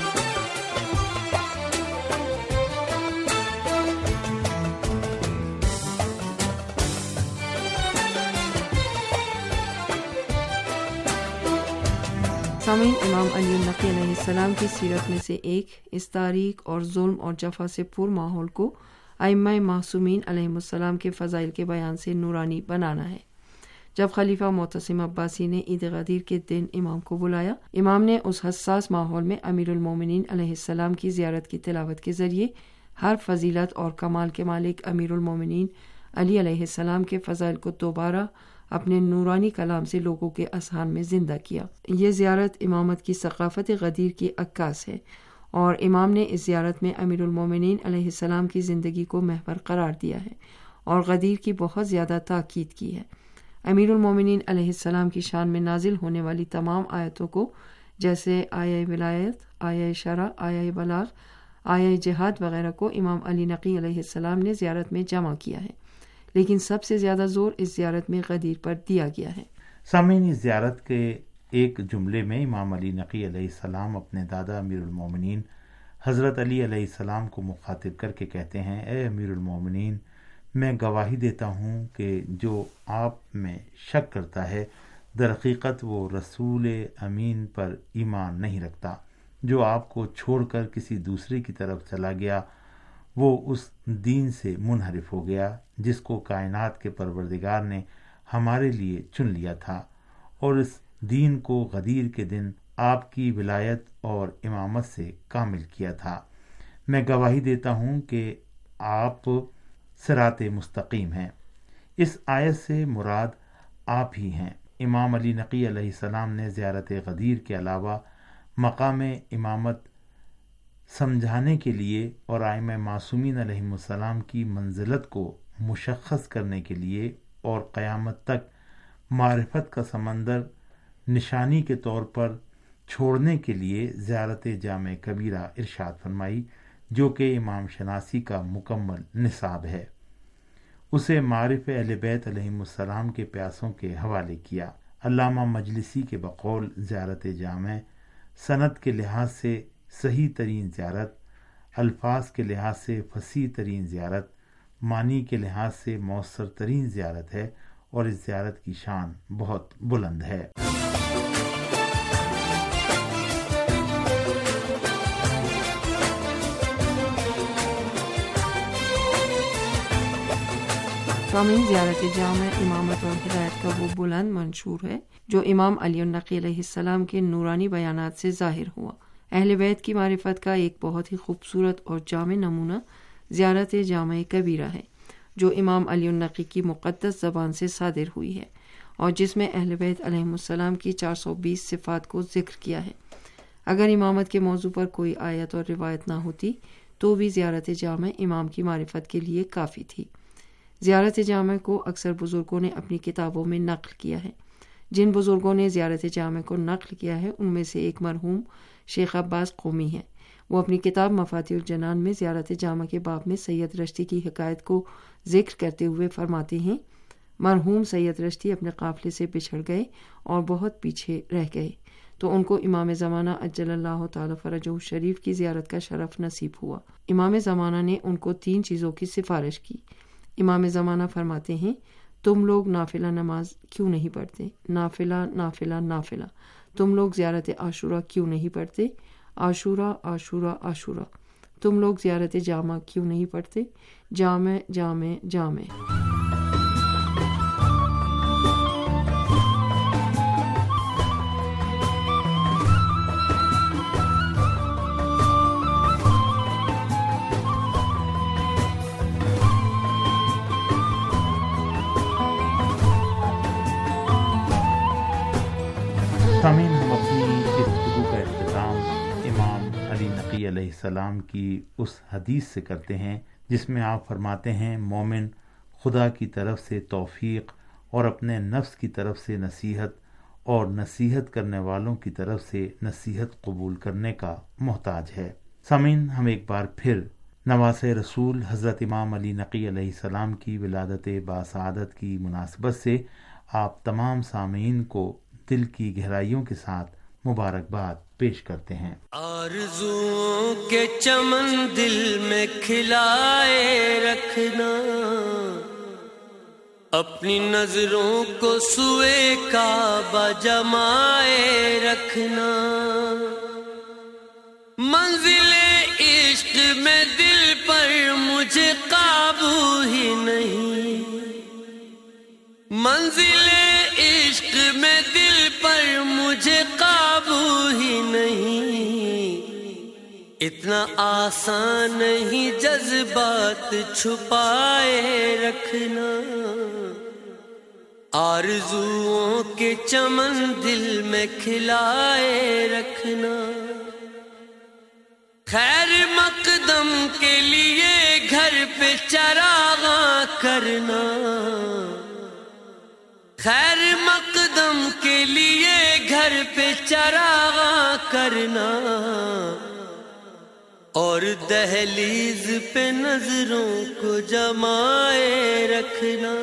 G: سامعین، امام علی النقی علیہ السلام کی سیرت میں سے ایک اس تاریک اور ظلم اور جفا سے پر ماحول کو ائمہ معصومین علیہم السلام کے فضائل کے بیان سے نورانی بنانا ہے۔ جب خلیفہ معتصم عباسی نے عید غدیر کے دن امام کو بلایا، امام نے اس حساس ماحول میں امیر المومنین علیہ السلام کی زیارت کی تلاوت کے ذریعے ہر فضیلت اور کمال کے مالک امیر المومنین علی علیہ السلام کے فضائل کو دوبارہ اپنے نورانی کلام سے لوگوں کے اذہان میں زندہ کیا۔ یہ زیارت امامت کی ثقافت غدیر کی عکاس ہے، اور امام نے اس زیارت میں امیر المومنین علیہ السلام کی زندگی کو محور قرار دیا ہے اور غدیر کی بہت زیادہ تاکید کی ہے۔ امیر المومنین علیہ السلام کی شان میں نازل ہونے والی تمام آیتوں کو، جیسے آیہ ولایت، آیہ شرع، آیہ بلاغ، آیہ جہاد وغیرہ کو امام علی نقی علیہ السلام نے زیارت میں جمع کیا ہے، لیکن سب سے زیادہ زور اس زیارت میں غدیر پر دیا گیا ہے۔
F: سامعین، اس زیارت کے ایک جملے میں امام علی نقی علیہ السلام اپنے دادا امیر المومنین حضرت علی علیہ السلام کو مخاطب کر کے کہتے ہیں، اے امیر المومنین، میں گواہی دیتا ہوں کہ جو آپ میں شک کرتا ہے درحقیقت وہ رسول امین پر ایمان نہیں رکھتا۔ جو آپ کو چھوڑ کر کسی دوسرے کی طرف چلا گیا وہ اس دین سے منحرف ہو گیا جس کو کائنات کے پروردگار نے ہمارے لیے چن لیا تھا، اور اس دین کو غدیر کے دن آپ کی ولایت اور امامت سے کامل کیا تھا۔ میں گواہی دیتا ہوں کہ آپ صراط مستقیم ہیں۔ اس آیت سے مراد آپ ہی ہیں۔ امام علی نقی علیہ السلام نے زیارت غدیر کے علاوہ مقام امامت سمجھانے کے لیے اور ائمہ معصومین علیہم السلام کی منزلت کو مشخص کرنے کے لیے اور قیامت تک معرفت کا سمندر نشانی کے طور پر چھوڑنے کے لیے زیارت جامع کبیرہ ارشاد فرمائی، جو کہ امام شناسی کا مکمل نصاب ہے۔ اسے معارف اہل بیت علیہم السلام کے پیاسوں کے حوالے کیا۔ علامہ مجلسی کے بقول زیارت جامع سند کے لحاظ سے صحیح ترین زیارت، الفاظ کے لحاظ سے فصیح ترین زیارت، معنی کے لحاظ سے مؤثر ترین زیارت ہے، اور اس زیارت کی شان بہت بلند ہے۔
G: سامعین، زیارت جامع امامت اور ہدایت کا وہ بلند منشور ہے جو امام علی النقی علیہ السلام کے نورانی بیانات سے ظاہر ہوا۔ اہل بیت کی معرفت کا ایک بہت ہی خوبصورت اور جامع نمونہ زیارت جامع کبیرہ ہے، جو امام علی النقی کی مقدس زبان سے صادر ہوئی ہے، اور جس میں اہل بیت علیہم السلام کی 420 صفات کو ذکر کیا ہے۔ اگر امامت کے موضوع پر کوئی آیت اور روایت نہ ہوتی تو بھی زیارت جامع امام کی معرفت کے لیے کافی تھی۔ زیارت جامع کو اکثر بزرگوں نے اپنی کتابوں میں نقل کیا ہے۔ جن بزرگوں نے زیارت جامع کو نقل کیا ہے ان میں سے ایک مرحوم شیخ عباس قومی ہیں۔ وہ اپنی کتاب مفاتیح الجنان میں زیارت جامع کے باب میں سید رشتی کی حکایت کو ذکر کرتے ہوئے فرماتے ہیں، مرحوم سید رشتی اپنے قافلے سے بچھڑ گئے اور بہت پیچھے رہ گئے، تو ان کو امام زمانہ عجل اللہ تعالی فرجہ شریف کی زیارت کا شرف نصیب ہوا۔ امام زمانہ نے ان کو 3 چیزوں کی سفارش کی۔ امام زمانہ فرماتے ہیں، تم لوگ نافلہ نماز کیوں نہیں پڑھتے؟ نافلہ نافلہ نافلہ۔ تم لوگ زیارت عاشورہ کیوں نہیں پڑھتے؟ عاشورہ عاشورہ عاشورہ۔ تم لوگ زیارت جامع کیوں نہیں پڑھتے؟ جامع جامع جامع۔
F: سامعین، ہم اپنی اس گفتگو کا اختتام امام علی نقی علیہ السلام کی اس حدیث سے کرتے ہیں جس میں آپ فرماتے ہیں، مومن خدا کی طرف سے توفیق اور اپنے نفس کی طرف سے نصیحت اور نصیحت کرنے والوں کی طرف سے نصیحت قبول کرنے کا محتاج ہے۔ سامعین، ہم ایک بار پھر نواز رسول حضرت امام علی نقی علیہ السلام کی ولادت باسعادت کی مناسبت سے آپ تمام سامعین کو دل کی گہرائیوں کے ساتھ مبارکباد پیش کرتے ہیں۔
B: آرزوؤں کے چمن دل میں کھلائے رکھنا، اپنی نظروں کو سوئے کعبہ جمائے رکھنا، منزل عشق میں دل پر مجھے قابو ہی نہیں، منزل عشق میں دل پر مجھے قابو ہی نہیں، اتنا آسان نہیں جذبات چھپائے رکھنا، آرزوؤں کے چمن دل میں کھلائے رکھنا، خیر مقدم کے لیے گھر پہ چراغاں کرنا، خیر مقدم کے لیے گھر پہ چراغاں کرنا، اور دہلیز پہ نظروں کو جمائے رکھنا،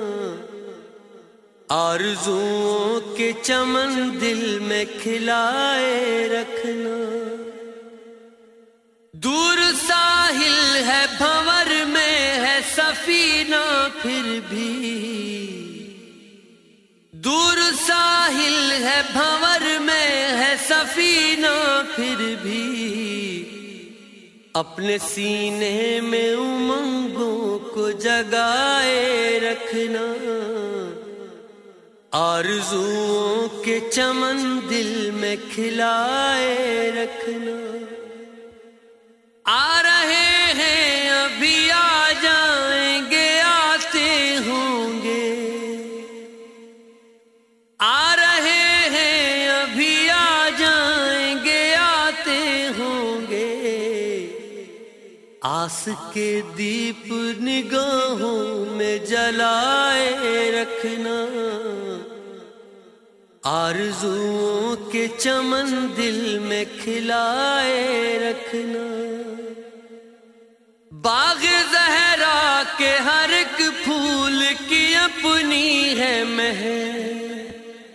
B: آرزوؤں کے چمن دل میں کھلائے رکھنا، دور ساحل ہے بھنور میں ہے سفینہ پھر بھی، دور ساحل ہے بھنور میں ہے سفینہ پھر بھی، اپنے سینے میں امنگوں کو جگائے رکھنا، آرزوؤں کے چمن دل میں کھلائے رکھنا، آ رہے ہیں ابھی آ جائیں گے آتے ہوں گے، آ رہے ہیں ابھی آ جائیں گے آتے ہوں گے، آس کے دیپ نگاہوں میں جلائے رکھنا، آرزوؤں کے چمن دل میں کھلائے رکھنا، باغ زہرا کے ہر ایک پھول کی اپنی ہے مہک،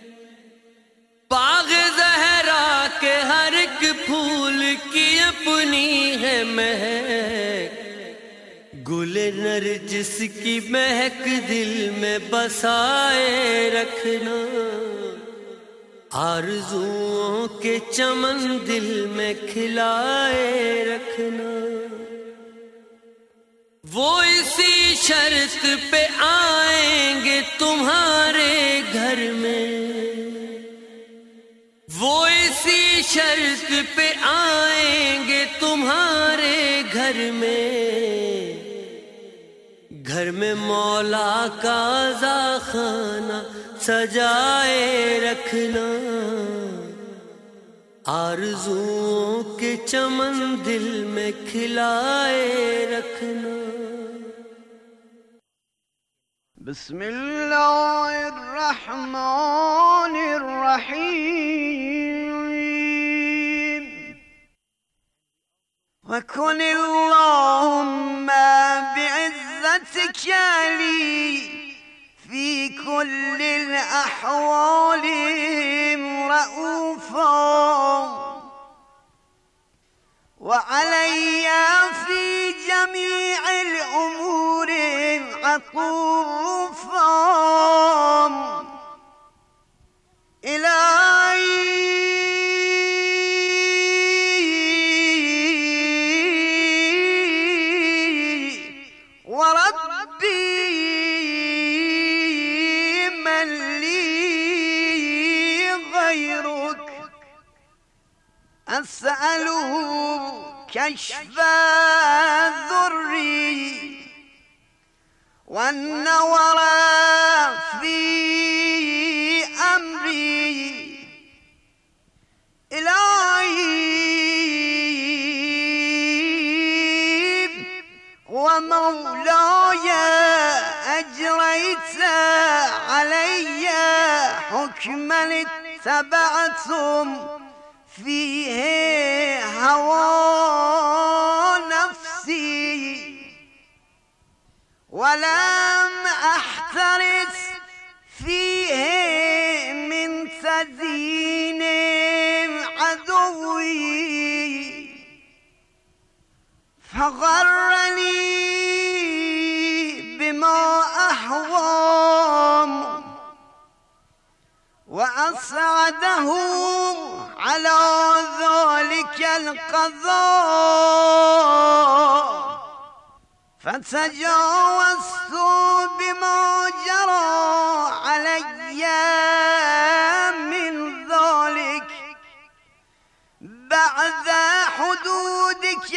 B: باغ زہرا کے ہر ایک پھول کی اپنی ہے مہک، گل نرجس کی مہک دل میں بسائے رکھنا، آرزوؤں کے چمن دل میں کھلائے رکھنا، وہ اسی شرط پہ آئیں گے تمہارے گھر میں، وہ اسی شرط پہ آئیں گے تمہارے گھر میں مولا کا خانہ سجائے رکھنا، آرزوؤں کے چمن دل میں کھلائے رکھنا۔
H: بسم اللہ الرحمن الرحیم وکن اللہم بعزتک لی فی کل الاحوال رؤوفا وعلی فی جمیع الامور عطوفا الہی أسأله كشف ذري والنور في أمري إلهي ومولاي أجريت علي حكما اتبعتم فيه هوى نفسي ولم أحترس فيه من تزيين عدوي فغرني بما أهوام وأسعده على ذلك القضاء فتجاوزت بما جرى علي من ذلك بعد حدود جودك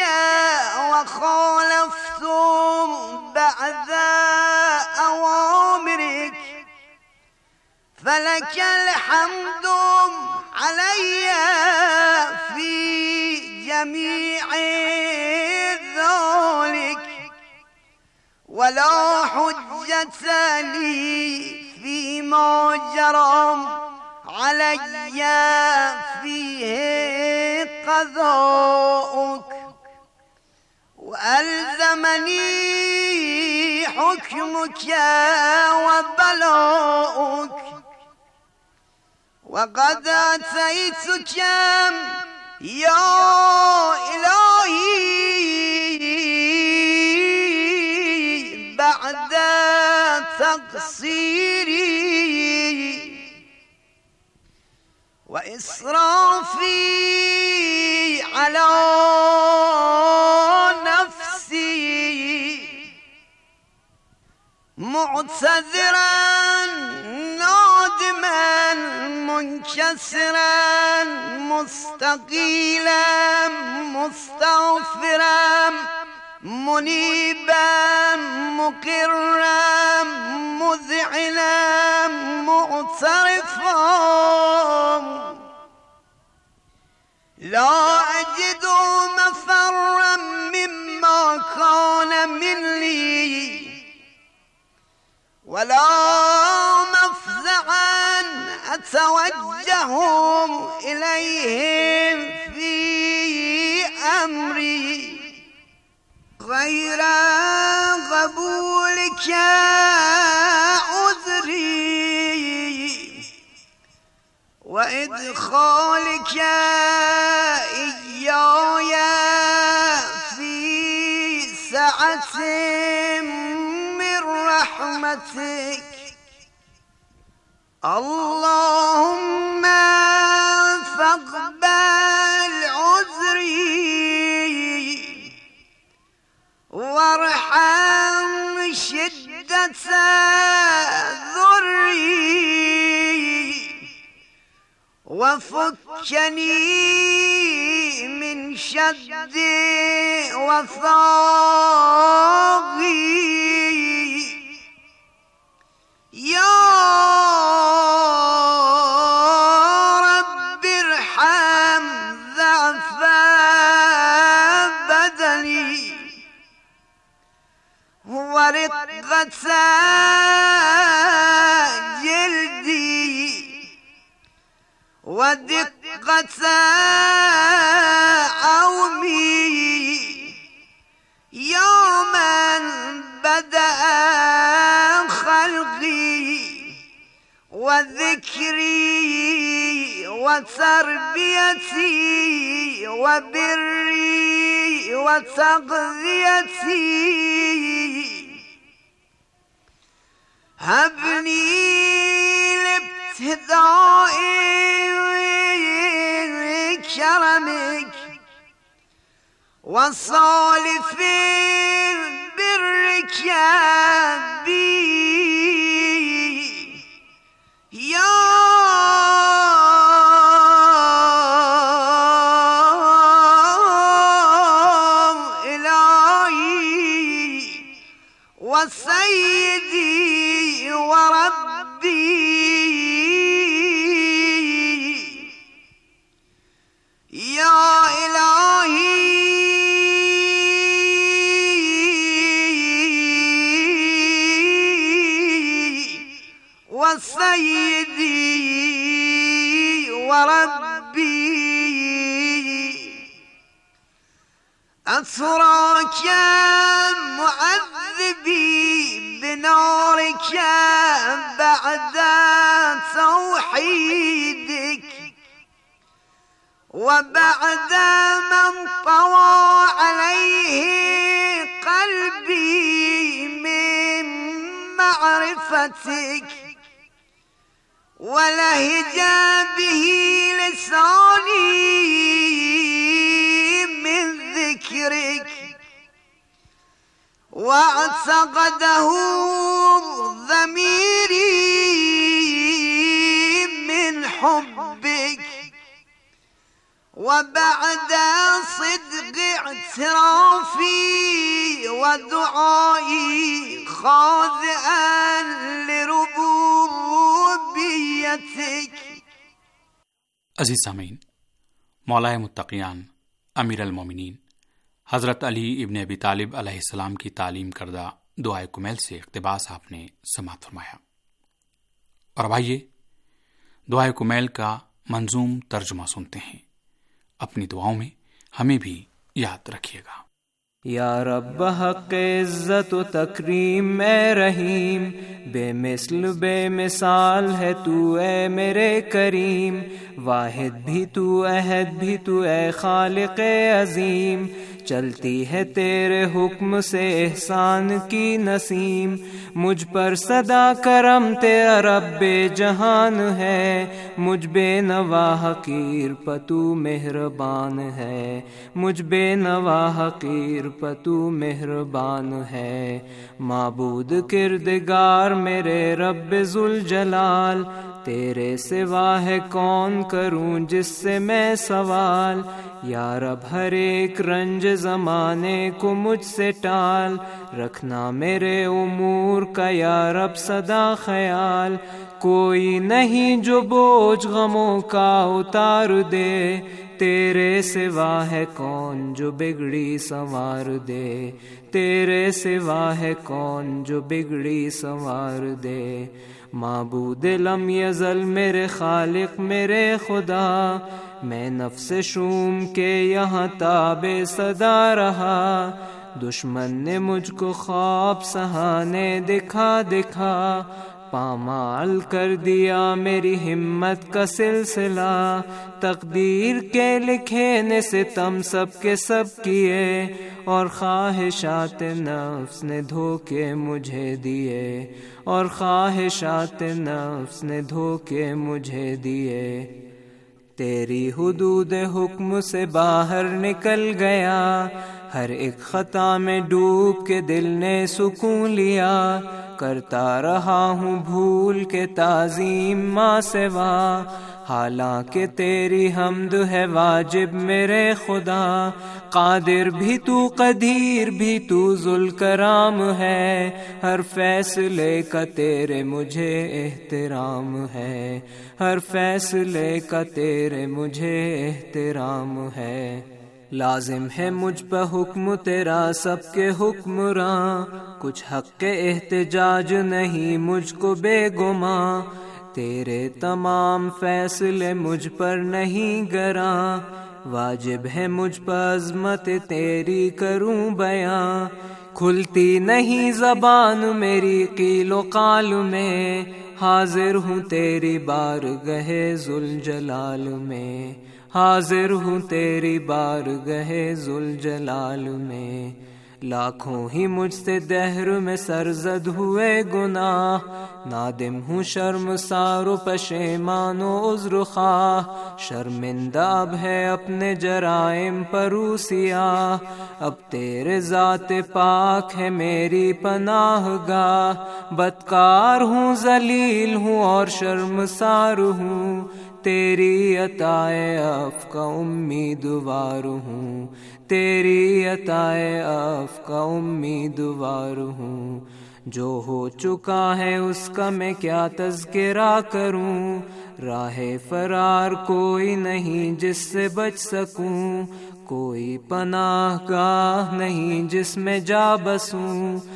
H: وخالفتم بعد أوامرك فلك الحمد علي في جميع ذلك ولا حجة لي فيما جرى علي فيه قضاؤك وألزمني حكمك وبلاؤك وقد أتيتك يا إلهي بعد تقصيري وإسرافي على نفسي معتذرا نادما منكسرا مستقيلا مستغفرا منيبا مقرا مذعنا معترفا لا أجد مفرا مما كان مني ولا مفزعا أتوجه إليهم في أمري غير قبولك عذري وإدخالك إياي في سعة من رحمتك اللهم فاقبل عذري وارحم شدة ضري وفكني من شد وثاقي يا رب ارحم ضعف بدني ورقة جلدي ودقة عومي يا من بدأ خلقي وذكري وتربيتي وبري وتغذيتي هبني لابتداء كرمك وصالف برك بي يا إلهي وسيدي وربي يا إلهي وسيدي وربي أتراك معذبي بنارك بعد توحيدك وبعد من طوى عليه قلبي من معرفتك ولهج به لساني من ذكرك واعتقده ضميري من حبك وبعد صدق اعترافي ودعائي خاضعا لربوبيتك.
A: عزیز سامعین، مولا متقیان امیر المومنین حضرت علی ابن ابی طالب علیہ السلام کی تعلیم کردہ دعائے کمیل سے اقتباس آپ نے سماعت فرمایا. اور اب آئیے دعائے کمیل کا منظوم ترجمہ سنتے ہیں. اپنی دعاؤں میں ہمیں بھی یاد رکھیے گا.
B: یا رب حق عزت و تکریم اے رحیم، بے مثل بے مثال ہے تو اے میرے کریم، واحد بھی تو احد بھی تو اے خالق عظیم، چلتی ہے تیرے حکم سے احسان کی نسیم، مجھ پر صدا کرم تیرا رب جہان ہے، مجھ بے نوا حقیر پتو مہربان ہے، مجھ بے نوا حقیر پتو مہربان ہے. معبود کردگار میرے رب ذوالجلال، تیرے سوا ہے کون کروں جس سے میں سوال، یا رب ہر ایک رنج زمانے کو مجھ سے ٹال، رکھنا میرے امور کا یا رب سدا خیال، کوئی نہیں جو بوجھ غموں کا اتار دے، تیرے سوا ہے کون جو بگڑی سنوار دے، تیرے سوا ہے کون جو بگڑی سنوار دے. معبود لم یزل میرے خالق میرے خدا، میں نفس شوم کے یہاں تابع صدا رہا، دشمن نے مجھ کو خواب سہانے دکھا دکھا، پامال کر دیا میری ہمت کا سلسلہ، تقدیر کے لکھے نے ستم سب کے سب کیے، اور خواہشات نفس نے دھوکے مجھے دیے، اور خواہشات نفس نے دھوکے مجھے دیے. تیری حدود حکم سے باہر نکل گیا، ہر ایک خطا میں ڈوب کے دل نے سکون لیا، کرتا رہا ہوں بھول کے تعظیم ماں سوا، حالانکہ تیری حمد ہے واجب میرے خدا، قادر بھی تو قدیر بھی تو ذوالکرام ہے، ہر فیصلے کا تیرے مجھے احترام ہے، ہر فیصلے کا تیرے مجھے احترام ہے. لازم ہے مجھ پہ حکم تیرا سب کے حکمراں، کچھ حق کے احتجاج نہیں مجھ کو بے گماں، تیرے تمام فیصلے مجھ پر نہیں گراں، واجب ہے مجھ پر عظمت تیری کروں بیاں، کھلتی نہیں زبان میری قیل و قال میں، حاضر ہوں تیری بارگاہ ذوالجلال میں، حاضر ہوں تیری بارگاہ ذوالجلال میں. لاکھوں ہی مجھ سے دہر میں سرزد ہوئے گناہ، نادم ہوں شرمسار و پشیمان و عذر خواہ، شرمندہ اب ہے اپنے جرائم پرو سیاہ، اب تیرے ذات پاک ہے میری پناہ گاہ، بدکار ہوں ذلیل ہوں اور شرمسار ہوں، تیری عطائے عفو کا امیدوار ہوں، تیری عطائے عفو کا امیدوار ہوں. جو ہو چکا ہے اس کا میں کیا تذکرہ کروں، راہ فرار کوئی نہیں جس سے بچ سکوں، کوئی پناہ گاہ نہیں جس میں جا بسوں،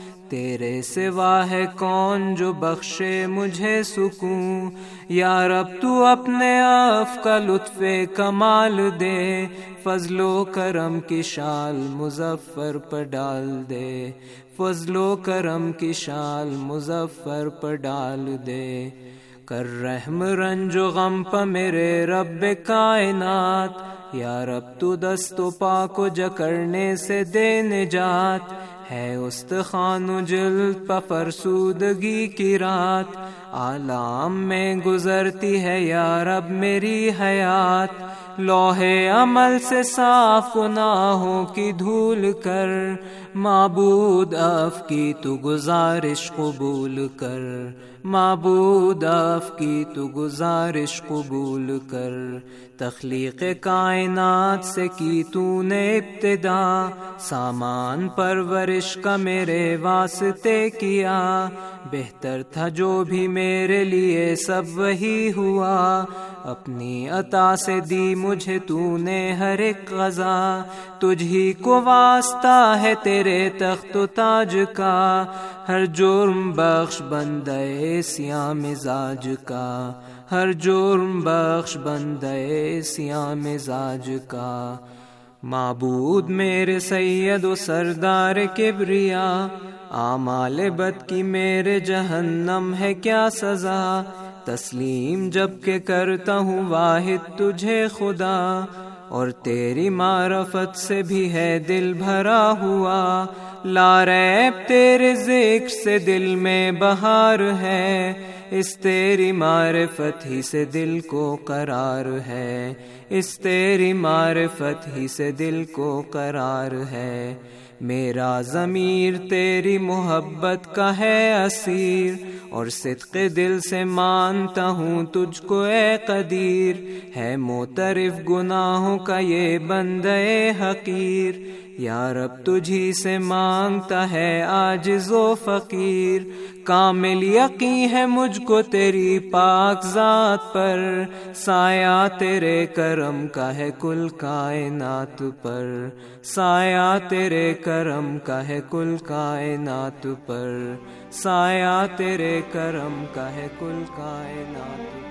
B: تیرے سوا ہے کون جو بخشے مجھے سکون، یا رب تو اپنے عفو کا لطف کمال دے، فضل و کرم کی شال مظفر پر ڈال دے، فضل و کرم کی شال مظفر پر ڈال دے. کر رحم رنج و غم پہ میرے رب کائنات، یا رب تو دست و پا کو جکڑنے سے دے نجات، ہے استخوان و جلد پہ فرسودگی کی رات، عالم میں گزرتی ہے یا رب میری حیات، لوح عمل سے صاف گناہوں کی دھول کر، معبود عفو کی تو گزارش قبول کر، معبود اف کی تو گزارش قبول کر، تخلیق کائنات سے کی تو نے ابتدا، سامان پرورش کا میرے واسطے کیا، بہتر تھا جو بھی میرے لیے سب وہی ہوا، اپنی عطا سے دی مجھے تو نے ہر ایک غذا، تجھ ہی کو واسطہ ہے تیرے تخت و تاج کا، ہر جرم بخش بندے سیاہ مزاج کا، ہر جرم بخش بندے سیاہ مزاج کا، معبود میرے سید و سردار کبریا، اعمال بد کی میرے جہنم ہے کیا سزا، تسلیم جب کہ کرتا ہوں واحد تجھے خدا، اور تیری معرفت سے بھی ہے دل بھرا ہوا، لا ریب تیرے ذکر سے دل میں بہار ہے، اس تیری معرفت ہی سے دل کو قرار ہے، اس تیری معرفت ہی سے دل کو قرار ہے، میرا ضمیر تیری محبت کا ہے اسیر، اور صدق دل سے مانتا ہوں تجھ کو اے قدیر، ہے معترف گناہوں کا یہ بندے حقیر، یا رب تجھی سے مانگتا ہے عاجز و فقیر، کامل یقین ہے مجھ کو تیری پاک ذات پر، سایہ تیرے کرم کا ہے کل کائنات پر، سایہ تیرے کرم کا ہے کل کائنات پر، سایہ تیرے کرم کا ہے کل کائنات پر۔